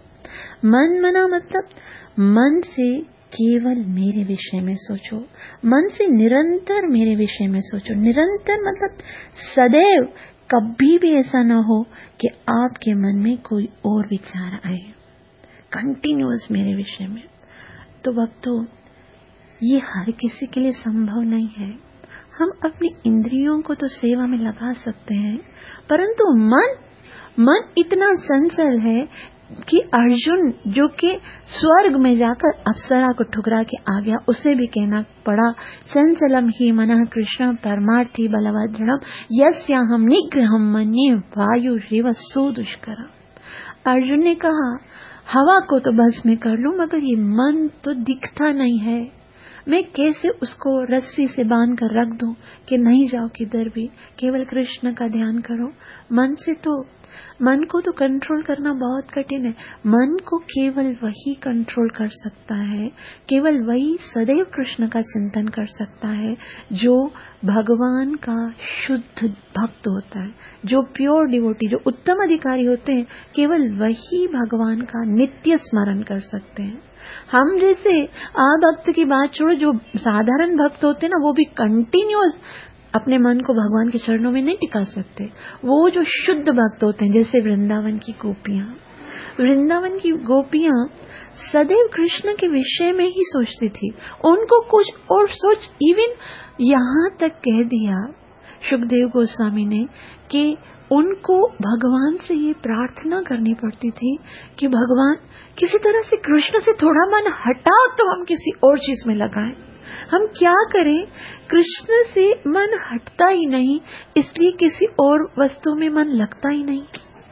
मन मना मतलब मन से केवल मेरे विषय में सोचो, मन से निरंतर मेरे विषय में सोचो। निरंतर मतलब सदैव, कभी भी ऐसा ना हो कि आपके मन में कोई और विचार आए, कंटिन्यूअस मेरे विषय में। तो भक्तों, ये हर किसी के लिए संभव नहीं है। हम अपनी इंद्रियों को तो सेवा में लगा सकते हैं, परंतु मन मन इतना चंचल है कि अर्जुन जो कि स्वर्ग में जाकर अप्सरा को ठुकरा के आ गया, उसे भी कहना पड़ा चंचलम ही मनः कृष्ण परमार्थी बलवदृढ़ यस्याहं निग्रहं मन्ये वायु रिव सुदुष्कर। अर्जुन ने कहा हवा को तो बस में कर लूं, मगर ये मन तो दिखता नहीं है, मैं कैसे उसको रस्सी से बांध कर रख दूं कि नहीं जाओ किधर भी, केवल कृष्ण का ध्यान करो। मन से तो मन को तो कंट्रोल करना बहुत कठिन है। मन को केवल वही कंट्रोल कर सकता है, केवल वही सदैव कृष्ण का चिंतन कर सकता है जो भगवान का शुद्ध भक्त होता है, जो प्योर डिवोटी, जो उत्तम अधिकारी होते हैं, केवल वही भगवान का नित्य स्मरण कर सकते हैं। हम जैसे आ भक्त की बात छोड़ो, जो साधारण भक्त होते हैं ना, वो भी कंटिन्यूअस अपने मन को भगवान के चरणों में नहीं टिका सकते। वो जो शुद्ध भक्त होते हैं, जैसे वृंदावन की गोपियां, वृंदावन की गोपियां सदैव कृष्ण के विषय में ही सोचती थी, उनको कुछ और सोच, इवन यहाँ तक कह दिया सुखदेव गोस्वामी ने कि उनको भगवान से ये प्रार्थना करनी पड़ती थी कि भगवान किसी तरह से कृष्ण से थोड़ा मन हटाओ तो हम किसी और चीज में लगाएं। हम क्या करें, कृष्ण से मन हटता ही नहीं, इसलिए किसी और वस्तु में मन लगता ही नहीं।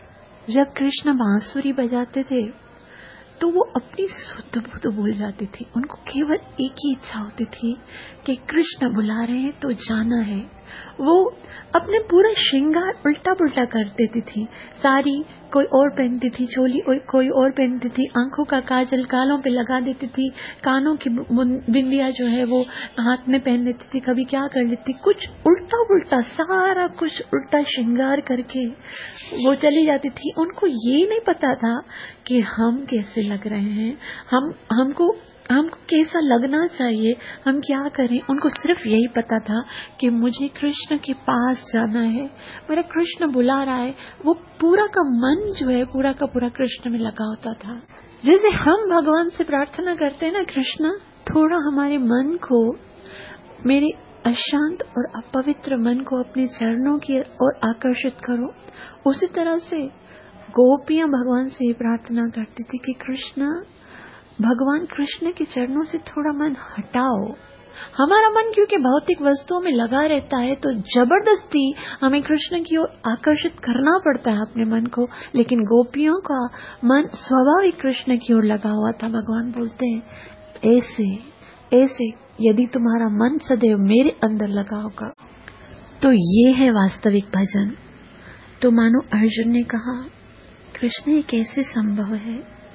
जब कृष्ण बांसुरी बजाते थे तो वो अपनी शुद्ध बुद्ध भूल जाती थी। उनको केवल एक ही इच्छा होती थी कि कृष्ण बुला रहे हैं तो जाना है। वो अपने पूरा श्रृंगार उल्टा पुल्टा कर देती थी, साड़ी कोई और पहनती थी, चोली कोई और पहनती थी, आंखों का काजल गालों पे लगा देती थी, कानों की बिंदिया जो है वो हाथ में पहन लेती थी, कभी क्या कर लेती, कुछ उल्टा पुल्टा, सारा कुछ उल्टा श्रृंगार करके वो चली जाती थी। उनको ये नहीं पता था कि हम कैसे लग रहे हैं, हम हमको हमको कैसा लगना चाहिए, हम क्या करें। उनको सिर्फ यही पता था कि मुझे कृष्ण के पास जाना है, मेरा कृष्ण बुला रहा है। वो पूरा का मन जो है पूरा का पूरा कृष्ण में लगा होता था। जैसे हम भगवान से प्रार्थना करते हैं ना, कृष्ण थोड़ा हमारे मन को, मेरे अशांत और अपवित्र मन को अपने चरणों की ओर आकर्षित करो, उसी तरह से गोपियां भगवान से प्रार्थना करती थी कि कृष्ण, भगवान कृष्ण के चरणों से थोड़ा मन हटाओ। हमारा मन क्योंकि भौतिक वस्तुओं में लगा रहता है, तो जबरदस्ती हमें कृष्ण की ओर आकर्षित करना पड़ता है अपने मन को, लेकिन गोपियों का मन स्वाभाविक कृष्ण की ओर लगा हुआ था। भगवान बोलते हैं ऐसे ऐसे यदि तुम्हारा मन सदैव मेरे अंदर लगा होगा तो ये है वास्तविक भजन। तो मानो अर्जुन ने कहा कृष्ण ये कैसे संभव है,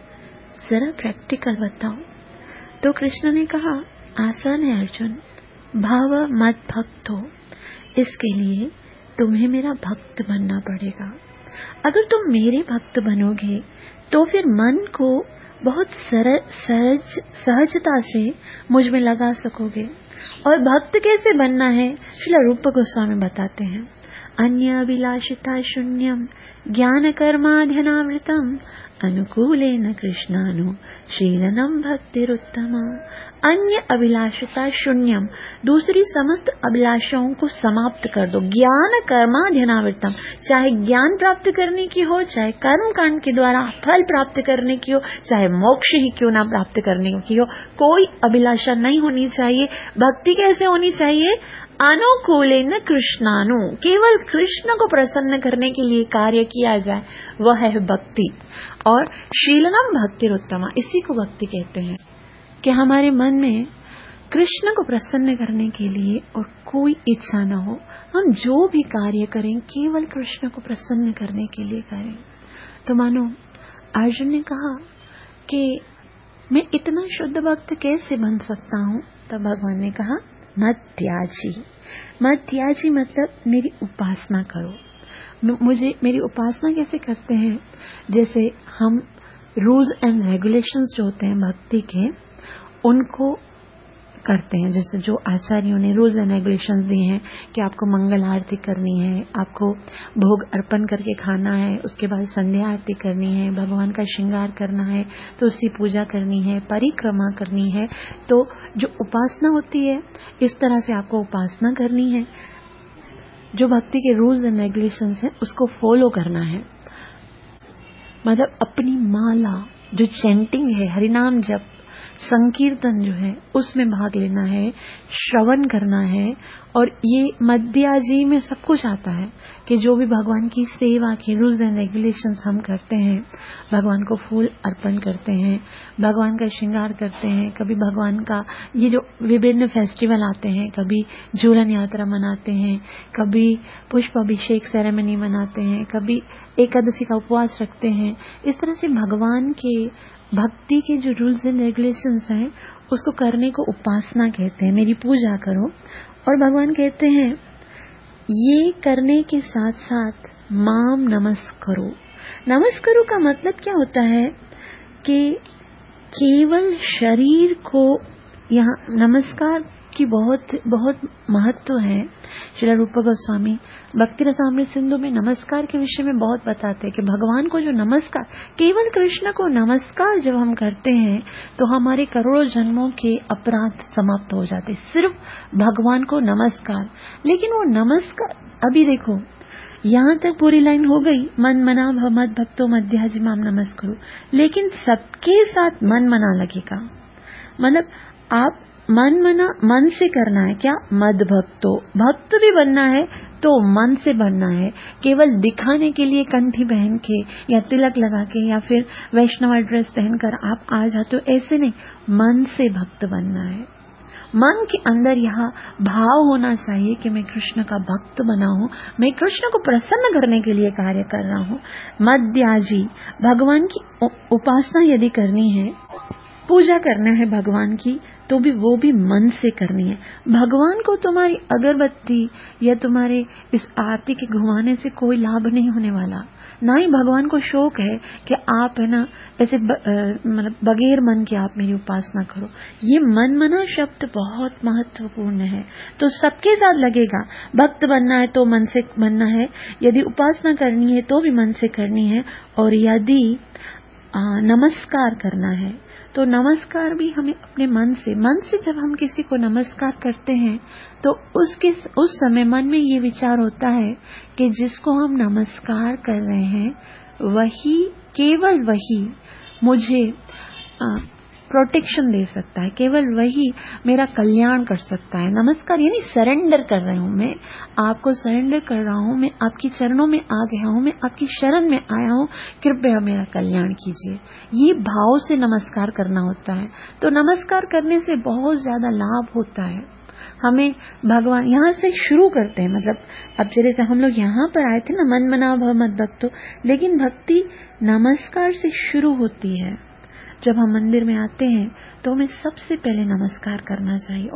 जरा प्रैक्टिकल बताओ। तो कृष्ण ने कहा आसान है अर्जुन, भाव मत भक्त हो, इसके लिए तुम्हें मेरा भक्त बनना पड़ेगा। अगर तुम मेरे भक्त बनोगे तो फिर मन को बहुत सरल सहज सहजता से मुझ में लगा सकोगे। और भक्त कैसे बनना है, श्रील रूप गोस्वामी बताते हैं, अन्य अभिलाषिता शून्यम ज्ञान कर्माध्यनावृतम अनुकूलेन कृष्णानु शीलनम भक्तिरुत्तमा। अन्य अभिलाषिता शून्यम, दूसरी समस्त अभिलाषाओं को समाप्त कर दो। ज्ञान कर्माध्यनावृतम, चाहे ज्ञान प्राप्त करने की हो, चाहे कर्म कांड के द्वारा फल प्राप्त करने की हो, चाहे मोक्ष ही क्यों ना प्राप्त करने की हो, कोई अभिलाषा नहीं होनी चाहिए। भक्ति कैसे होनी चाहिए, अनुकूलेन कृष्णानु, केवल कृष्ण को प्रसन्न करने के लिए कार्य किया जाए, वह है भक्ति। और शीलनम भक्तिरुत्तमा, इसी को भक्ति कहते हैं कि हमारे मन में कृष्ण को प्रसन्न करने के लिए और कोई इच्छा न हो, हम जो भी कार्य करें केवल कृष्ण को प्रसन्न करने के लिए करें। तो मानो अर्जुन ने कहा कि मैं इतना शुद्ध भक्त कैसे बन सकता हूँ? तब भगवान ने कहा मत त्याजी। मत त्याजी मतलब मेरी उपासना करो। मुझे मेरी उपासना कैसे करते हैं? जैसे हम रूल्स एंड रेगुलेशंस जो होते हैं भक्ति के, उनको करते हैं। जैसे जो आचार्यों ने रूल्स एंड रेगुलेशंस दिए हैं कि आपको मंगल आरती करनी है, आपको भोग अर्पण करके खाना है, उसके बाद संध्या आरती करनी है, भगवान का श्रृंगार करना है, तो उसकी पूजा करनी है, परिक्रमा करनी है। तो जो उपासना होती है, इस तरह से आपको उपासना करनी है। जो भक्ति के रूल्स एंड रेगुलेशंस हैं उसको फॉलो करना है। मतलब अपनी माला जो चैंटिंग है, हरिनाम जप, संकीर्तन जो है उसमें भाग लेना है, श्रवण करना है। और ये मध्याजी में सब कुछ आता है कि जो भी भगवान की सेवा के रूल्स एंड रेगुलेशंस हम करते हैं, भगवान को फूल अर्पण करते हैं, भगवान का श्रृंगार करते हैं, कभी भगवान का ये जो विभिन्न फेस्टिवल आते हैं, कभी झूलन यात्रा मनाते हैं, कभी पुष्प अभिषेक सेरेमनी मनाते हैं, कभी एकादशी का उपवास रखते हैं। इस तरह से भगवान के भक्ति के जो रूल्स एंड रेगुलेशंस हैं उसको करने को उपासना कहते हैं। मेरी पूजा करो। और भगवान कहते हैं ये करने के साथ साथ माम नमस्करो। नमस्करो का मतलब क्या होता है कि केवल शरीर को, यहाँ नमस्कार की बहुत बहुत महत्व है। श्रील रूप गोस्वामी भक्ति रसामृत सिंधु में नमस्कार के विषय में बहुत बताते हैं कि भगवान को जो नमस्कार, केवल कृष्ण को नमस्कार जब हम करते हैं तो हमारे करोड़ों जन्मों के अपराध समाप्त हो जाते। सिर्फ भगवान को नमस्कार। लेकिन वो नमस्कार, अभी देखो यहाँ तक पूरी लाइन हो गई, मन मना भमद भक्तो मध्याजी माम नमस्करो। लेकिन सबके साथ मन मना लगेगा। मतलब आप मन मना, मन से करना है क्या? मद भक्तो, भक्त भी बनना है तो मन से बनना है। केवल दिखाने के लिए कंठी पहन के या तिलक लगा के या फिर वैष्णव ड्रेस पहनकर आप आ जाते हो, ऐसे नहीं। मन से भक्त बनना है। मन के अंदर यहाँ भाव होना चाहिए कि मैं कृष्ण का भक्त बना हूँ, मैं कृष्ण को प्रसन्न करने के लिए कार्य कर रहा हूँ। मध्याजी, भगवान की उपासना यदि करनी है, पूजा करना है भगवान की, तो भी वो भी मन से करनी है। भगवान को तुम्हारी अगरबत्ती या तुम्हारे इस आरती के घुमाने से कोई लाभ नहीं होने वाला। ना ही भगवान को शौक है कि आप है ना ऐसे मतलब बगैर मन के आप मेरी उपासना करो। ये मन मना शब्द बहुत महत्वपूर्ण है। तो सबके साथ लगेगा। भक्त बनना है तो मन से बनना है, यदि उपासना करनी है तो भी मन से करनी है, और यदि आ, नमस्कार करना है तो नमस्कार भी हमें अपने मन से, मन से जब हम किसी को नमस्कार करते हैं तो उसके उस समय मन में ये विचार होता है कि जिसको हम नमस्कार कर रहे हैं वही, केवल वही मुझे प्रोटेक्शन दे सकता है, केवल वही मेरा कल्याण कर सकता है। नमस्कार यानी सरेंडर कर रही हूँ, मैं आपको सरेंडर कर रहा हूँ, मैं आपके चरणों में आ गया हूँ, मैं आपकी शरण में आया हूँ, कृपया मेरा कल्याण कीजिए। ये भाव से नमस्कार करना होता है। तो नमस्कार करने से बहुत ज्यादा लाभ होता है हमें। भगवान यहाँ से शुरू करते हैं, मतलब अब जैसे हम लोग यहाँ पर आए थे ना, मन मना भव मद भक्तो, लेकिन भक्ति नमस्कार से शुरू होती है। जब हम मंदिर में आते हैं तो हमें सबसे पहले नमस्कार करना चाहिए।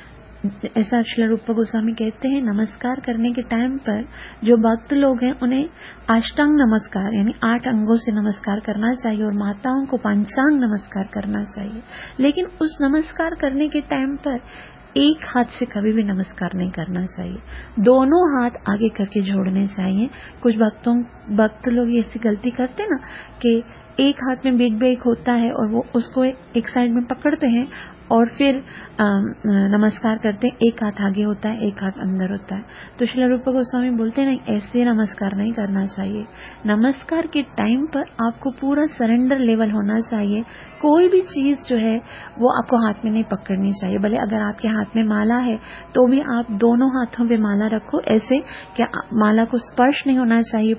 और ऐसा श्रील रूप गोस्वामी कहते हैं, नमस्कार करने के टाइम पर जो भक्त लोग हैं उन्हें अष्टांग नमस्कार यानी आठ अंगों से नमस्कार करना चाहिए, और माताओं को पंचांग नमस्कार करना चाहिए। लेकिन उस नमस्कार करने के टाइम पर एक हाथ से कभी भी नमस्कार नहीं करना चाहिए, दोनों हाथ आगे करके जोड़ने चाहिए। कुछ भक्तों भक्त लोग ऐसी गलती करते ना कि एक हाथ में बीट ब्रेक होता है और वो उसको एक साइड में पकड़ते हैं और फिर आ, नमस्कार करते हैं, एक हाथ आगे होता है, एक हाथ अंदर होता है। तो श्रील रूप गोस्वामी बोलते हैं नहीं, ऐसे नमस्कार नहीं करना चाहिए। नमस्कार के टाइम पर आपको पूरा सरेंडर लेवल होना चाहिए। कोई भी चीज जो है वो आपको हाथ में नहीं पकड़नी चाहिए। भले अगर आपके हाथ में माला है तो भी आप दोनों हाथों पे माला रखो, ऐसे कि माला को स्पर्श नहीं होना चाहिए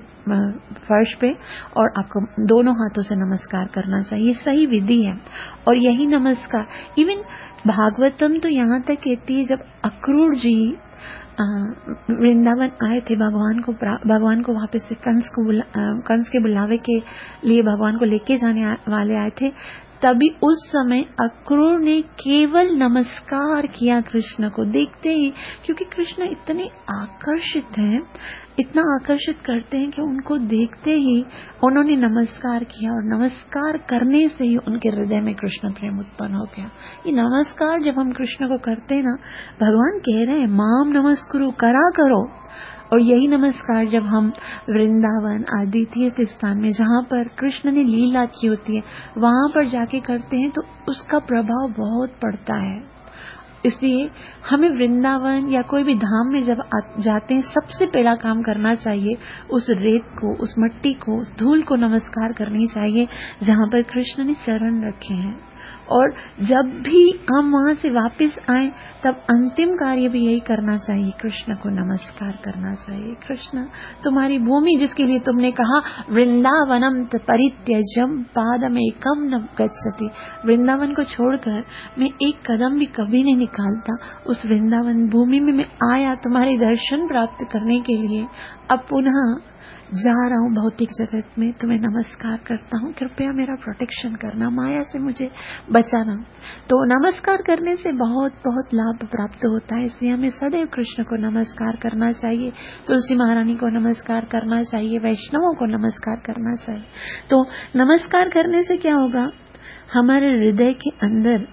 फर्श पे, और आपको दोनों हाथों से नमस्कार करना चाहिए। सही विधि है। और यही नमस्कार इवन भागवतम तो यहाँ तक कहती है, जब अक्रूर जी वृंदावन आए थे, भगवान को भगवान को वापस से कंस को बुला, कंस के बुलावे के लिए भगवान को लेके जाने वाले आए थे, तभी उस समय अक्रूर ने केवल नमस्कार किया कृष्ण को देखते ही, क्योंकि कृष्ण इतने आकर्षित हैं, इतना आकर्षित करते हैं कि उनको देखते ही उन्होंने नमस्कार किया, और नमस्कार करने से ही उनके हृदय में कृष्ण प्रेम उत्पन्न हो गया। ये नमस्कार जब हम कृष्ण को करते हैं ना, भगवान कह रहे हैं माम नमस्कुरु, करा करो। और यही नमस्कार जब हम वृंदावन आदि तीर्थ स्थान में जहाँ पर कृष्ण ने लीला की होती है वहां पर जाके करते हैं तो उसका प्रभाव बहुत पड़ता है। इसलिए हमें वृंदावन या कोई भी धाम में जब जाते हैं, सबसे पहला काम करना चाहिए उस रेत को, उस मिट्टी को, उस धूल को नमस्कार करनी चाहिए जहाँ पर कृष्ण ने चरण रखे हैं। और जब भी हम वहां से वापस आए तब अंतिम कार्य भी यही करना चाहिए, कृष्ण को नमस्कार करना चाहिए। कृष्ण तुम्हारी भूमि जिसके लिए तुमने कहा वृंदावनम परित्यजम पादमेकम न गच्छति, वृंदावन को छोड़कर मैं एक कदम भी कभी नहीं निकालता। उस वृंदावन भूमि में मैं आया तुम्हारे दर्शन प्राप्त करने के लिए, अब पुनः जा रहा हूँ भौतिक जगत में, तुम्हें नमस्कार करता हूँ, कृपया मेरा प्रोटेक्शन करना, माया से मुझे बचाना। तो नमस्कार करने से बहुत बहुत लाभ प्राप्त होता है, इसलिए हमें सदैव कृष्ण को नमस्कार करना चाहिए, तुलसी महारानी को नमस्कार करना चाहिए, वैष्णवों को नमस्कार करना चाहिए। तो नमस्कार करने से क्या होगा, हमारे हृदय के अंदर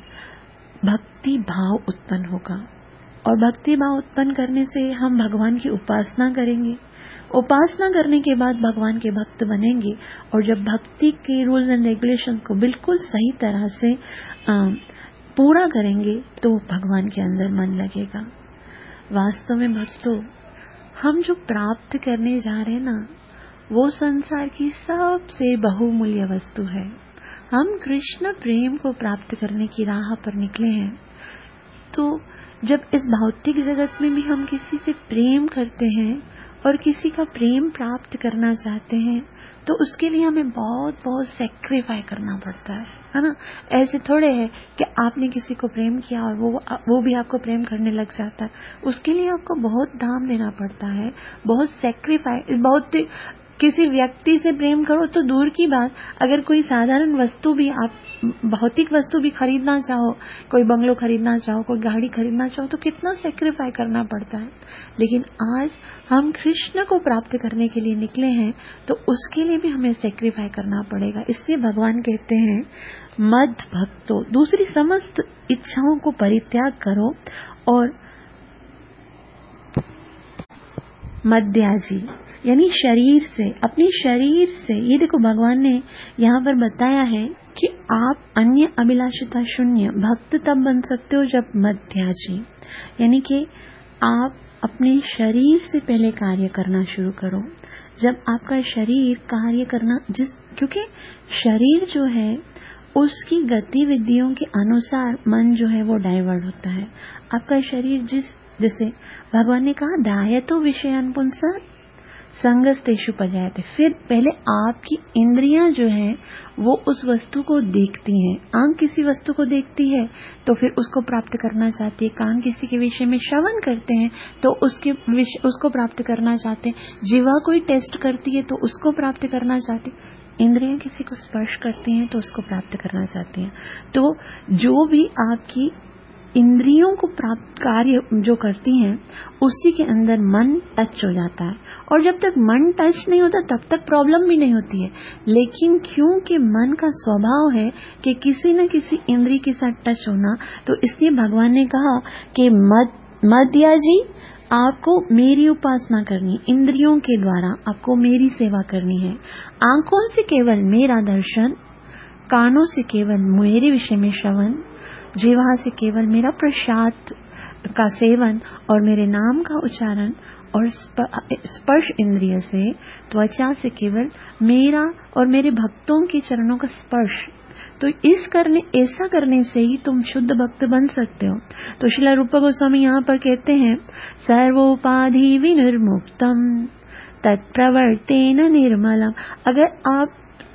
भक्ति भाव उत्पन्न होगा, और भक्ति भाव उत्पन्न करने से हम भगवान की उपासना करेंगे, उपासना करने के बाद भगवान के भक्त बनेंगे, और जब भक्ति के रूल्स एंड रेगुलेशंस को बिल्कुल सही तरह से आ, पूरा करेंगे तो भगवान के अंदर मन लगेगा। वास्तव में भक्तों, हम जो प्राप्त करने जा रहे हैं ना, वो संसार की सबसे बहुमूल्य वस्तु है। हम कृष्ण प्रेम को प्राप्त करने की राह पर निकले हैं, तो जब इस भौतिक जगत में भी हम किसी से प्रेम करते हैं और किसी का प्रेम प्राप्त करना चाहते हैं, तो उसके लिए हमें बहुत बहुत सैक्रिफाई करना पड़ता है, है ना। ऐसे थोड़े है कि आपने किसी को प्रेम किया और वो वो भी आपको प्रेम करने लग जाता है, उसके लिए आपको बहुत दाम देना पड़ता है, बहुत सैक्रिफाई। बहुत किसी व्यक्ति से प्रेम करो तो दूर की बात, अगर कोई साधारण वस्तु भी, आप भौतिक वस्तु भी खरीदना चाहो, कोई बंगलो खरीदना चाहो, कोई गाड़ी खरीदना चाहो, तो कितना सैक्रिफाई करना पड़ता है। लेकिन आज हम कृष्ण को प्राप्त करने के लिए निकले हैं, तो उसके लिए भी हमें सैक्रिफाई करना पड़ेगा। इसलिए भगवान कहते हैं मद भक्तो, दूसरी समस्त इच्छाओं को परित्याग करो और मद्याजी यानी शरीर से, अपने शरीर से, ये देखो भगवान ने यहाँ पर बताया है कि आप अन्य अभिलाषिता शून्य भक्त तब बन सकते हो जब मध्याजी, यानी कि आप अपने शरीर से पहले कार्य करना शुरू करो। जब आपका शरीर कार्य करना, जिस क्योंकि शरीर जो है उसकी गतिविधियों के अनुसार मन जो है वो डाइवर्ट होता है। आपका शरीर जिस जैसे भगवान ने कहा ध्यायतो विषयान् पुंसः संगस्तेषु पजायते, फिर पहले आपकी इंद्रियां जो है वो उस वस्तु को देखती हैं। आंख किसी वस्तु को देखती है तो फिर उसको प्राप्त करना चाहती है, कान किसी के विषय में श्रवण करते हैं तो उसके विषय उसको प्राप्त करना चाहते हैं, जीवा कोई टेस्ट करती है तो उसको प्राप्त करना चाहती है, इंद्रियां किसी को स्पर्श करती हैं तो उसको प्राप्त करना चाहती हैं। तो जो भी आपकी इंद्रियों को प्राप्त कार्य जो करती हैं उसी के अंदर मन टच हो जाता है, और जब तक मन टच नहीं होता तब तक प्रॉब्लम भी नहीं होती है। लेकिन क्योंकि मन का स्वभाव है कि किसी न किसी इंद्रिय के साथ टच होना, तो इसलिए भगवान ने कहा कि मद मद्याजी, आपको मेरी उपासना करनी, इंद्रियों के द्वारा आपको मेरी सेवा करनी है। आंखों से केवल मेरा दर्शन, कानों से केवल मेरे विषय में श्रवण, जीवा से केवल मेरा प्रसाद का सेवन और मेरे नाम का उच्चारण, और स्पर्श इंद्रिय से त्वचा से केवल मेरा और मेरे भक्तों के चरणों का स्पर्श। तो इस करने ऐसा करने से ही तुम शुद्ध भक्त बन सकते हो। तो श्रील रूप गोस्वामी यहाँ पर कहते हैं सर्वोपाधि विनिर्मुक्तम तत्प्रवर्तेन निर्मलम, अगर आप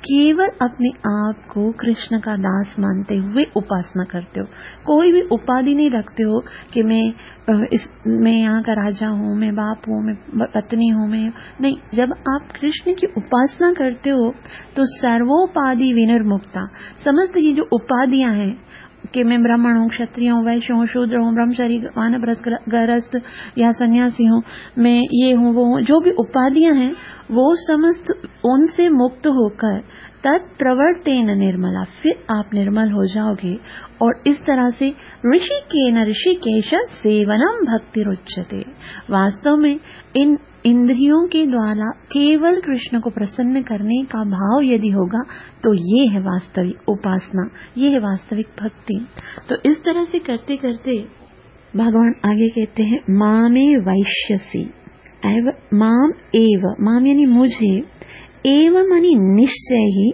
केवल अपने आप को कृष्ण का दास मानते हुए उपासना करते हो, कोई भी उपाधि नहीं रखते हो कि मैं इस मैं यहाँ का राजा हूँ, मैं बाप हूँ, मैं पत्नी हूँ, मैं नहीं। जब आप कृष्ण की उपासना करते हो तो सर्वोपाधि विनिर्मुक्ता, समस्त ये जो उपाधियां हैं कि मैं ब्राह्मण हूँ, क्षत्रिय हूँ, वैश्य हूँ, शूद्र हूँ, ब्रह्मचारी, वानप्रस्थ, गृहस्थ या सन्यासी हूँ, मैं ये हूँ वो हूँ, जो भी उपाधियां हैं वो समस्त उनसे मुक्त होकर तत्प्रवर्तेन निर्मला, फिर आप निर्मल हो जाओगे। और इस तरह से ऋषिकेन ऋषिकेश सेवनम भक्ति रुच्यते। वास्तव में इन इंद्रियों के द्वारा केवल कृष्ण को प्रसन्न करने का भाव यदि होगा तो ये है वास्तविक उपासना, ये है वास्तविक भक्ति। तो इस तरह से करते करते भगवान आगे कहते हैं मामे वैश्यसी, एव माम एव, माम यानी मुझे, एवं यानी निश्चय ही,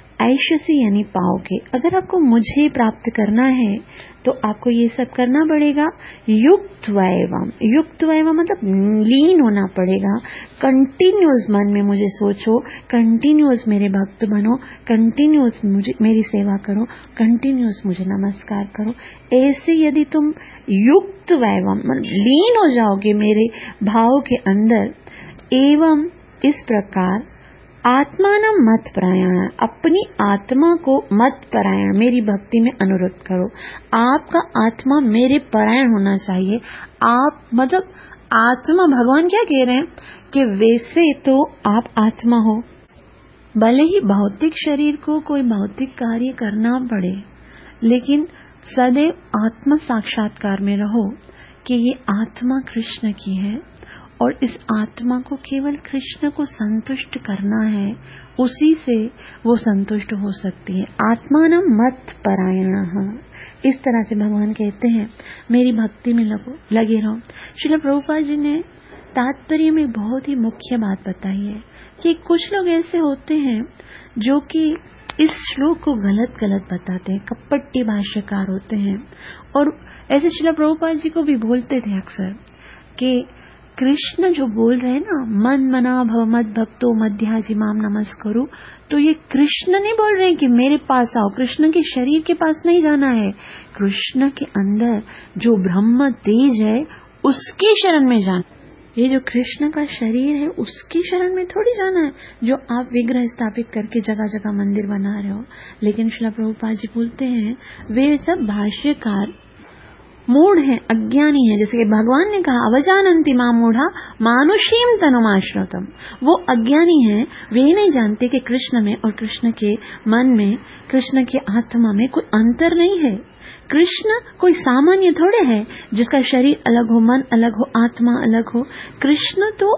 ऐशसी यानी पाओगे। अगर आपको मुझे प्राप्त करना है तो आपको ये सब करना पड़ेगा युक्त एवं, युक्त एवं मतलब लीन होना पड़ेगा। कंटिन्यूस मन में मुझे सोचो, कंटिन्यूस मेरे भक्त बनो, कंटिन्यूस मुझे मेरी सेवा करो, कंटिन्यूस मुझे नमस्कार करो। ऐसे यदि तुम युक्त एवं मतलब लीन हो जाओगे मेरे भाव के अंदर, एवं इस प्रकार आत्मानम मत परायण, अपनी आत्मा को मत परायण मेरी भक्ति में अनुरोध करो। आपका आत्मा मेरे परायण होना चाहिए। आप मतलब आत्मा, भगवान क्या कह रहे हैं कि वैसे तो आप आत्मा हो, भले ही भौतिक शरीर को कोई भौतिक कार्य करना पड़े, लेकिन सदैव आत्मा साक्षात्कार में रहो कि ये आत्मा कृष्ण की है और इस आत्मा को केवल कृष्ण को संतुष्ट करना है, उसी से वो संतुष्ट हो सकती है। आत्मानम मत परायण, इस तरह से भगवान कहते हैं मेरी भक्ति में लगो, लगे रहो। श्रील प्रभुपाद जी ने तात्पर्य में बहुत ही मुख्य बात बताई है कि कुछ लोग ऐसे होते हैं जो कि इस श्लोक को गलत गलत बताते हैं, कपट्टी भाष्यकार होते हैं, और ऐसे श्रील प्रभुपाद जी को भी बोलते थे अक्सर कि कृष्ण जो बोल रहे हैं ना, मन मना भव मद भक्तो मध्याजी माम नमस्करो, तो ये कृष्ण नहीं बोल रहे हैं कि मेरे पास आओ, कृष्ण के शरीर के पास नहीं जाना है, कृष्ण के अंदर जो ब्रह्म तेज है उसकी शरण में जाना। ये जो कृष्ण का शरीर है उसकी शरण में थोड़ी जाना है, जो आप विग्रह स्थापित करके जगह जगह मंदिर बना रहे हो। लेकिन श्रील प्रभुपाद जी बोलते हैं वे सब भाष्यकार मूढ़ है, अज्ञानी है। जैसे कि भगवान ने कहा अवजानन्ति मां मूढ़ा मानुषीम तनुमाश्रितम, वो अज्ञानी है, वे नहीं जानते कि कृष्ण में और कृष्ण के मन में, कृष्ण के आत्मा में कोई अंतर नहीं है। कृष्ण कोई सामान्य थोड़े है जिसका शरीर अलग हो, मन अलग हो, आत्मा अलग हो। कृष्ण तो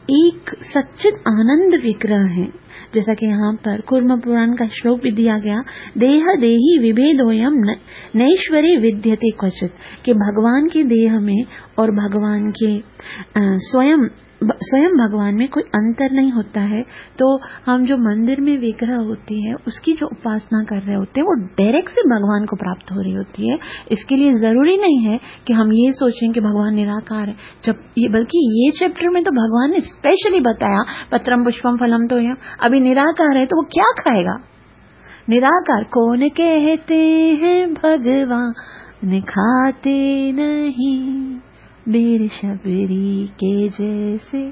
एक सच्चिद आनंद विग्रह है। जैसा कि यहाँ पर कूर्म पुराण का श्लोक भी दिया गया, देह देही विभेदोयम नैश्वरे विद्यते क्वचित, कि भगवान के देह में और भगवान के स्वयं स्वयं भगवान में कोई अंतर नहीं होता है। तो हम जो मंदिर में विग्रह होती है उसकी जो उपासना कर रहे होते हैं वो डायरेक्ट से भगवान को प्राप्त हो रही होती है। इसके लिए जरूरी नहीं है कि हम ये सोचें कि भगवान निराकार है, जब ये बल्कि ये चैप्टर में तो भगवान ने स्पेशली बताया पत्रम पुष्पम फलम तो यम, अभी निराकार है तो वो क्या खाएगा। निराकार कौन कहते हैं भगवान खाते नहीं, बेर शबरी के जैसे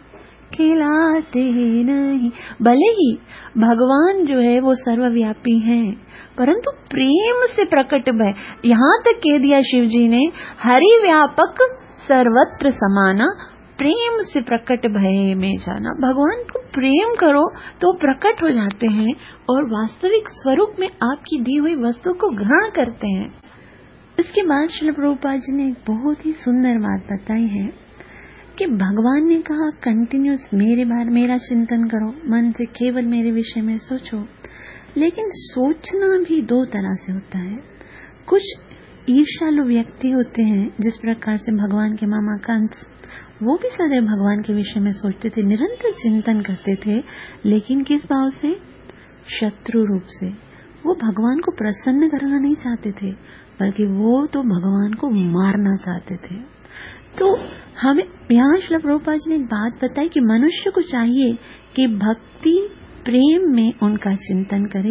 खिलाते नहीं। भले ही भगवान जो है वो सर्वव्यापी हैं, परंतु प्रेम से प्रकट भय, यहाँ तक कह दिया शिव जी ने हरि व्यापक सर्वत्र समाना, प्रेम से प्रकट भय में जाना। भगवान को प्रेम करो तो प्रकट हो जाते हैं और वास्तविक स्वरूप में आपकी दी हुई वस्तु को ग्रहण करते हैं। इसके बाद श्रील प्रभुपाद जी ने एक बहुत ही सुंदर बात बताई है कि भगवान ने कहा कंटिन्यूस मेरे बारे मेरा चिंतन करो, मन से केवल मेरे विषय में सोचो। लेकिन सोचना भी दो तरह से होता है। कुछ ईर्ष्यालु व्यक्ति होते हैं, जिस प्रकार से भगवान के मामा कंस, वो भी सदैव भगवान के विषय में सोचते थे, निरंतर चिंतन करते थे, लेकिन किस भाव से? शत्रु रूप से। वो भगवान को प्रसन्न करना नहीं चाहते थे, बल्कि वो तो भगवान को मारना चाहते थे। तो हमें यहाँ श्रील प्रभुपाद जी ने एक बात बताई कि मनुष्य को चाहिए कि भक्ति प्रेम में उनका चिंतन करे,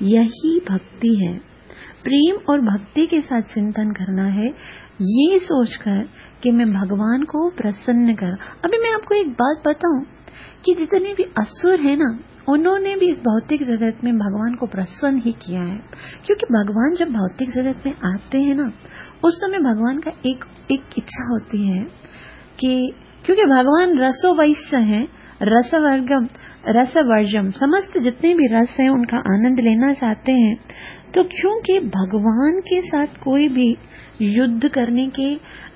यही भक्ति है। प्रेम और भक्ति के साथ चिंतन करना है, ये सोचकर कि मैं भगवान को प्रसन्न कर। अभी मैं आपको एक बात बताऊं कि जितने भी असुर हैं ना, उन्होंने भी इस भौतिक जगत में भगवान को प्रसन्न ही किया है, क्योंकि भगवान जब भौतिक जगत में आते हैं ना, उस समय भगवान का एक एक इच्छा होती है कि क्योंकि भगवान रसो वैश्य हैं, रसवर्गम रसवर्जम, समस्त जितने भी रस हैं उनका आनंद लेना चाहते हैं। तो क्योंकि भगवान के साथ कोई भी युद्ध करने के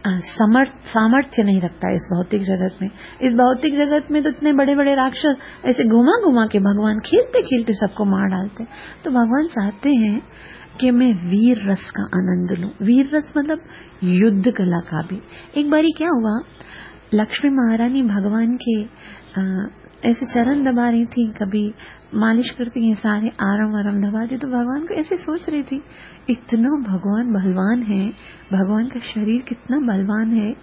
समर्थ सामर्थ्य नहीं रखता है इस भौतिक जगत में। इस भौतिक जगत में तो इतने बड़े बड़े राक्षस ऐसे घुमा घुमा के भगवान खेलते खेलते सबको मार डालते। तो भगवान चाहते हैं कि मैं वीर रस का आनंद लूं। वीर रस मतलब युद्ध कला का भी। एक बारी क्या हुआ, लक्ष्मी महारानी भगवान के आ, ऐसे चरण दबा रही थी, कभी मालिश करती हैं, सारे आराम आराम दबाती, तो भगवान को ऐसे सोच रही थी, इतना भगवान बलवान है, भगवान का शरीर कितना बलवान है,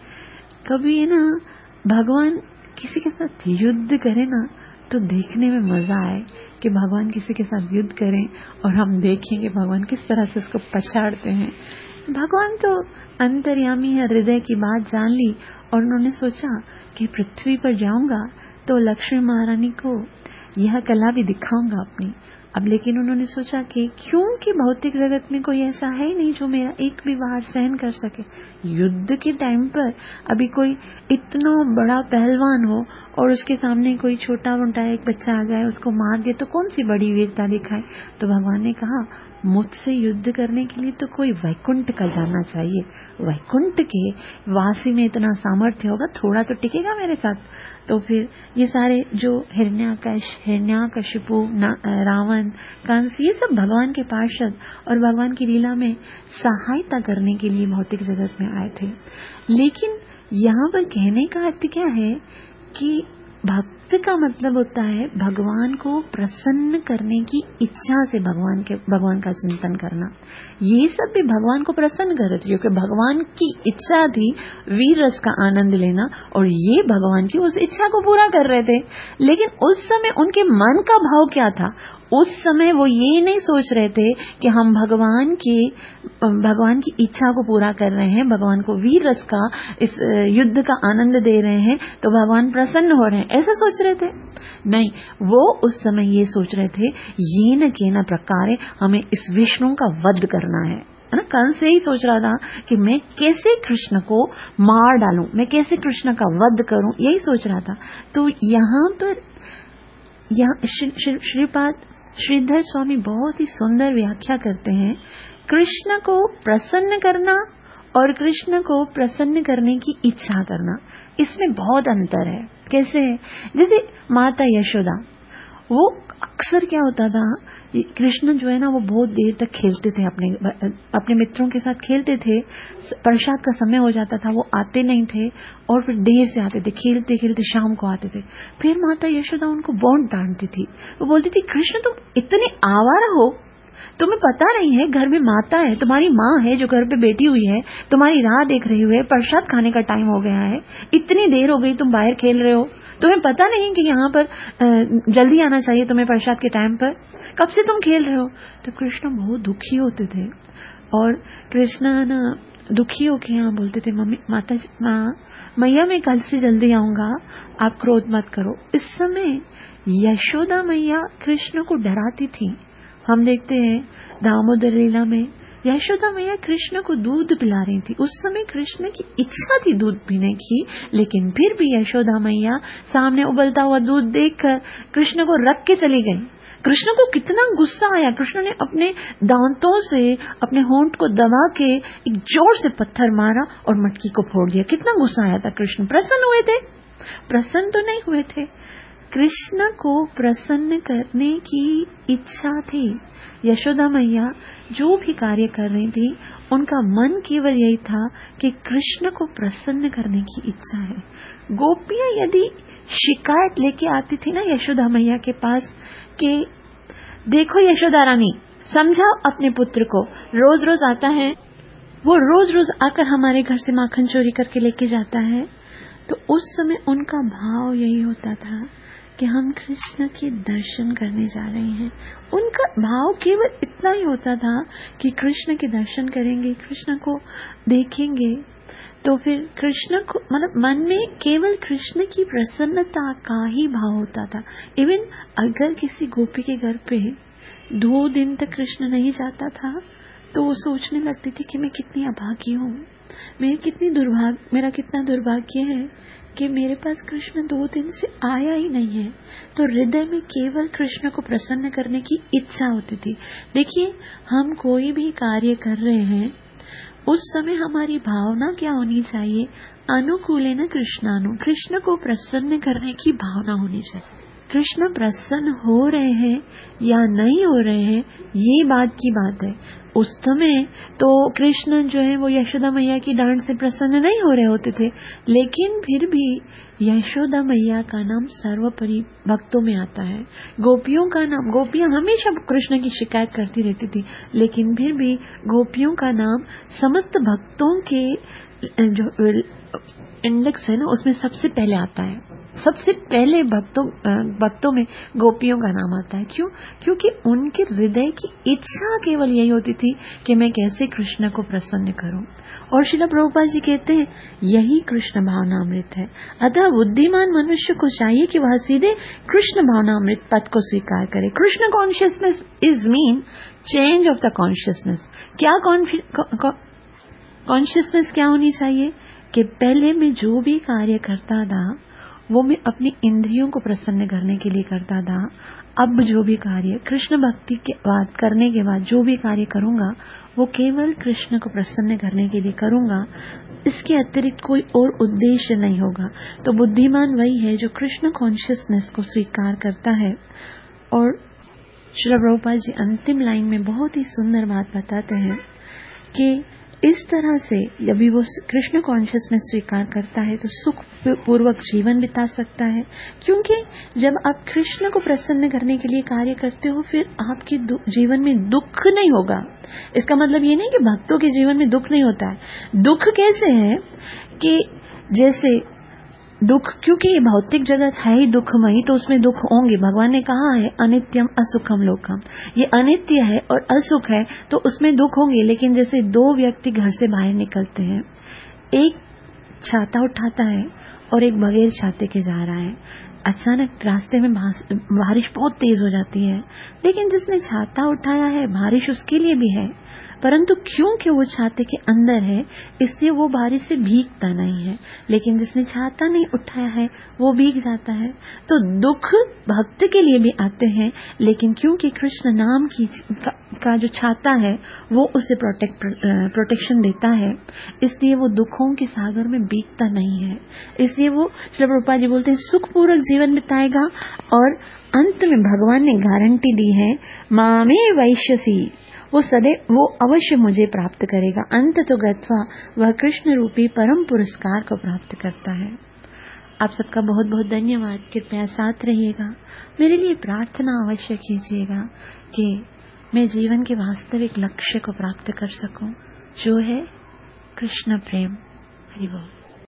कभी ना भगवान किसी के साथ युद्ध करे ना तो देखने में मजा आए कि भगवान किसी के साथ युद्ध करें और हम देखें कि भगवान किस तरह से उसको पछाड़ते हैं। भगवान तो अंतर्यामी है, हृदय की बात जान ली और उन्होंने सोचा कि पृथ्वी पर जाऊंगा तो लक्ष्मी महारानी को यह कला भी दिखाऊंगा अपनी। अब लेकिन उन्होंने सोचा कि क्योंकि भौतिक जगत में कोई ऐसा है नहीं जो मेरा एक भी वार सहन कर सके। युद्ध के टाइम पर अभी कोई इतना बड़ा पहलवान हो और उसके सामने कोई छोटा मोटा एक बच्चा आ जाए, उसको मार दे, तो कौन सी बड़ी वीरता दिखाए। तो भगवान ने कहा, मुझसे युद्ध करने के लिए तो कोई वैकुंठ का जाना चाहिए। वैकुंठ के वासी में इतना सामर्थ्य होगा, थोड़ा तो टिकेगा मेरे साथ। तो फिर ये सारे जो हिरण्याकश, हिरण्याकशिपु, रावण, कंस, ये सब भगवान के पार्षद और भगवान की लीला में सहायता करने के लिए भौतिक जगत में आए थे। लेकिन यहाँ पर कहने का अर्थ क्या है कि भक्त का मतलब होता है भगवान को प्रसन्न करने की इच्छा से भगवान के भगवान का चिंतन करना। ये सब भी भगवान को प्रसन्न कर रहे थे क्योंकि भगवान की इच्छा थी वीर रस का आनंद लेना, और ये भगवान की उस इच्छा को पूरा कर रहे थे। लेकिन उस समय उनके मन का भाव क्या था? उस समय वो ये नहीं सोच रहे थे कि हम भगवान की भगवान की इच्छा को पूरा कर रहे हैं, भगवान को वीर रस का इस युद्ध का आनंद दे रहे हैं तो भगवान प्रसन्न हो रहे हैं, ऐसा सोच रहे थे। नहीं, वो उस समय ये सोच रहे थे, ये न के न प्रकारे हमें इस विष्णु का वध करना है। है ना, कंस से ही सोच रहा था कि मैं कैसे कृष्ण को मार डालूं, मैं कैसे कृष्ण का वध करूं, यही सोच रहा था। तो यहाँ पर यहाँ श्रीपाद श्रीधर स्वामी बहुत ही सुंदर व्याख्या करते हैं, कृष्ण को प्रसन्न करना और कृष्ण को प्रसन्न करने की इच्छा करना, इसमें बहुत अंतर है। कैसे? जैसे माता यशोदा, वो अक्सर क्या होता था, कृष्ण जो है ना वो बहुत देर तक खेलते थे, अपने अपने मित्रों के साथ खेलते थे, प्रसाद का समय हो जाता था, वो आते नहीं थे और फिर देर से आते थे, खेलते खेलते शाम को आते थे। फिर माता यशोदा उनको बहुत डांटती थी, वो बोलती थी, कृष्ण तुम इतने आवारा हो, तुम्हें पता नहीं है घर में माता है, तुम्हारी माँ है जो घर पे बैठी हुई है, तुम्हारी राह देख रही हुई है, प्रसाद खाने का टाइम हो गया है, इतनी देर हो गई, तुम बाहर खेल रहे हो, तुम्हें पता नहीं कि यहाँ पर जल्दी आना चाहिए तुम्हें प्रसाद के टाइम पर, कब से तुम खेल रहे हो। तो कृष्ण बहुत दुखी होते थे और कृष्ण ना दुखी होके यहाँ बोलते थे, मम्मी माता माँ मैया मैं कल से जल्दी आऊंगा, आप क्रोध मत करो। इस समय यशोदा मैया कृष्ण को डराती थी। हम देखते हैं दामोदर लीला में यशोदा मैया कृष्ण को दूध पिला रही थी। उस समय कृष्ण की इच्छा थी दूध पीने की, लेकिन फिर भी यशोदा मैया सामने उबलता हुआ दूध देखकर कृष्ण को रख के चली गई। कृष्ण को कितना गुस्सा आया, कृष्ण ने अपने दांतों से अपने होंठ को दबा के एक जोर से पत्थर मारा और मटकी को फोड़ दिया। कितना गुस्सा आया था। कृष्ण प्रसन्न हुए थे? प्रसन्न तो नहीं हुए थे। कृष्ण को प्रसन्न करने की इच्छा थी। यशोदा मैया जो भी कार्य कर रही थी, उनका मन केवल यही था कि कृष्ण को प्रसन्न करने की इच्छा है। गोपियां यदि शिकायत लेके आती थी ना यशोदा मैया के पास कि देखो यशोदा रानी, समझाओ अपने पुत्र को, रोज रोज आता है, वो रोज रोज आकर हमारे घर से माखन चोरी करके लेके जाता है, तो उस समय उनका भाव यही होता था कि हम कृष्ण के दर्शन करने जा रहे हैं। उनका भाव केवल इतना ही होता था कि कृष्ण के दर्शन करेंगे, कृष्ण को देखेंगे, तो फिर कृष्ण को मतलब मन में केवल कृष्ण की प्रसन्नता का ही भाव होता था। इवन अगर किसी गोपी के घर पे दो दिन तक कृष्ण नहीं जाता था तो वो सोचने लगती थी कि मैं कितनी अभागी हूँ, मैं कितनी दुर्भाग्य, मेरा कितना दुर्भाग्य है कि मेरे पास कृष्ण दो दिन से आया ही नहीं है। तो हृदय में केवल कृष्ण को प्रसन्न करने की इच्छा होती थी। देखिए, हम कोई भी कार्य कर रहे हैं उस समय हमारी भावना क्या होनी चाहिए? अनुकूलेन कृष्णानु, कृष्ण को प्रसन्न करने की भावना होनी चाहिए। कृष्ण प्रसन्न हो रहे हैं या नहीं हो रहे हैं ये बात की बात है। उस समय तो कृष्ण जो है वो यशोदा मैया की डांट से प्रसन्न नहीं हो रहे होते थे, लेकिन फिर भी यशोदा मैया का नाम सर्वोपरि भक्तों में आता है। गोपियों का नाम, गोपियां हमेशा कृष्ण की शिकायत करती रहती थी, लेकिन फिर भी गोपियों का नाम समस्त भक्तों के जो इंडेक्स है ना उसमें सबसे पहले आता है। सबसे पहले भक्तों भक्तों में गोपियों का नाम आता है। क्यों? क्योंकि उनके हृदय की इच्छा केवल यही होती थी कि मैं कैसे कृष्ण को प्रसन्न करूं। और श्रील प्रभुपाद जी कहते हैं यही कृष्ण भावनामृत है। अतः बुद्धिमान मनुष्य को चाहिए कि वह सीधे कृष्ण भावनामृत पद को स्वीकार करे। Krishna consciousness is mean change of the consciousness. क्या कॉन्शियसनेस क्या होनी चाहिए? कि पहले मैं जो भी कार्य करता था वो मैं अपनी इंद्रियों को प्रसन्न करने के लिए करता था। अब जो भी कार्य कृष्ण भक्ति के बाद करने के बाद जो भी कार्य करूंगा वो केवल कृष्ण को प्रसन्न करने के लिए करूंगा, इसके अतिरिक्त कोई और उद्देश्य नहीं होगा। तो बुद्धिमान वही है जो कृष्ण कॉन्शियसनेस को स्वीकार करता है। और श्रील प्रभुपाद जी अंतिम लाइन में बहुत ही सुंदर बात बताते हैं कि इस तरह से जब वो कृष्ण कॉन्शियसनेस स्वीकार करता है तो सुख पूर्वक जीवन बिता सकता है। क्योंकि जब आप कृष्ण को प्रसन्न करने के लिए कार्य करते हो फिर आपके जीवन में दुख नहीं होगा। इसका मतलब ये नहीं कि भक्तों के जीवन में दुख नहीं होता है। दुख कैसे है कि जैसे दुख, क्योंकि ये भौतिक जगत है ही दुखमयी, तो उसमें दुख होंगे। भगवान ने कहा है अनित्यम असुखम लोकम, ये अनित्य है और असुख है तो उसमें दुख होंगे। लेकिन जैसे दो व्यक्ति घर से बाहर निकलते हैं, एक छाता उठाता है और एक बगैर छाते के जा रहा है। अचानक रास्ते में बारिश बहुत तेज हो जाती है, लेकिन जिसने छाता उठाया है बारिश उसके लिए भी है, परंतु क्योंकि वो छाते के अंदर है इसलिए वो बारिश से भीगता नहीं है। लेकिन जिसने छाता नहीं उठाया है वो भीग जाता है। तो दुख भक्त के लिए भी आते हैं, लेकिन क्योंकि कृष्ण नाम की का, का जो छाता है वो उसे प्रोटेक्ट प्रोटेक्शन देता है, इसलिए वो दुखों के सागर में भीगता नहीं है। इसलिए वो श्री प्रभुपाद जी बोलते हैं सुखपूर्वक जीवन बिताएगा। और अंत में भगवान ने गारंटी दी है मामे वैश्यसी, वो सदैव वो अवश्य मुझे प्राप्त करेगा। अंत तो गत्वा वह कृष्ण रूपी परम पुरस्कार को प्राप्त करता है। आप सबका बहुत बहुत धन्यवाद। कृपया साथ रहिएगा, मेरे लिए प्रार्थना अवश्य कीजिएगा कि मैं जीवन के वास्तविक लक्ष्य को प्राप्त कर सकूं, जो है कृष्ण प्रेम। हरि बोल।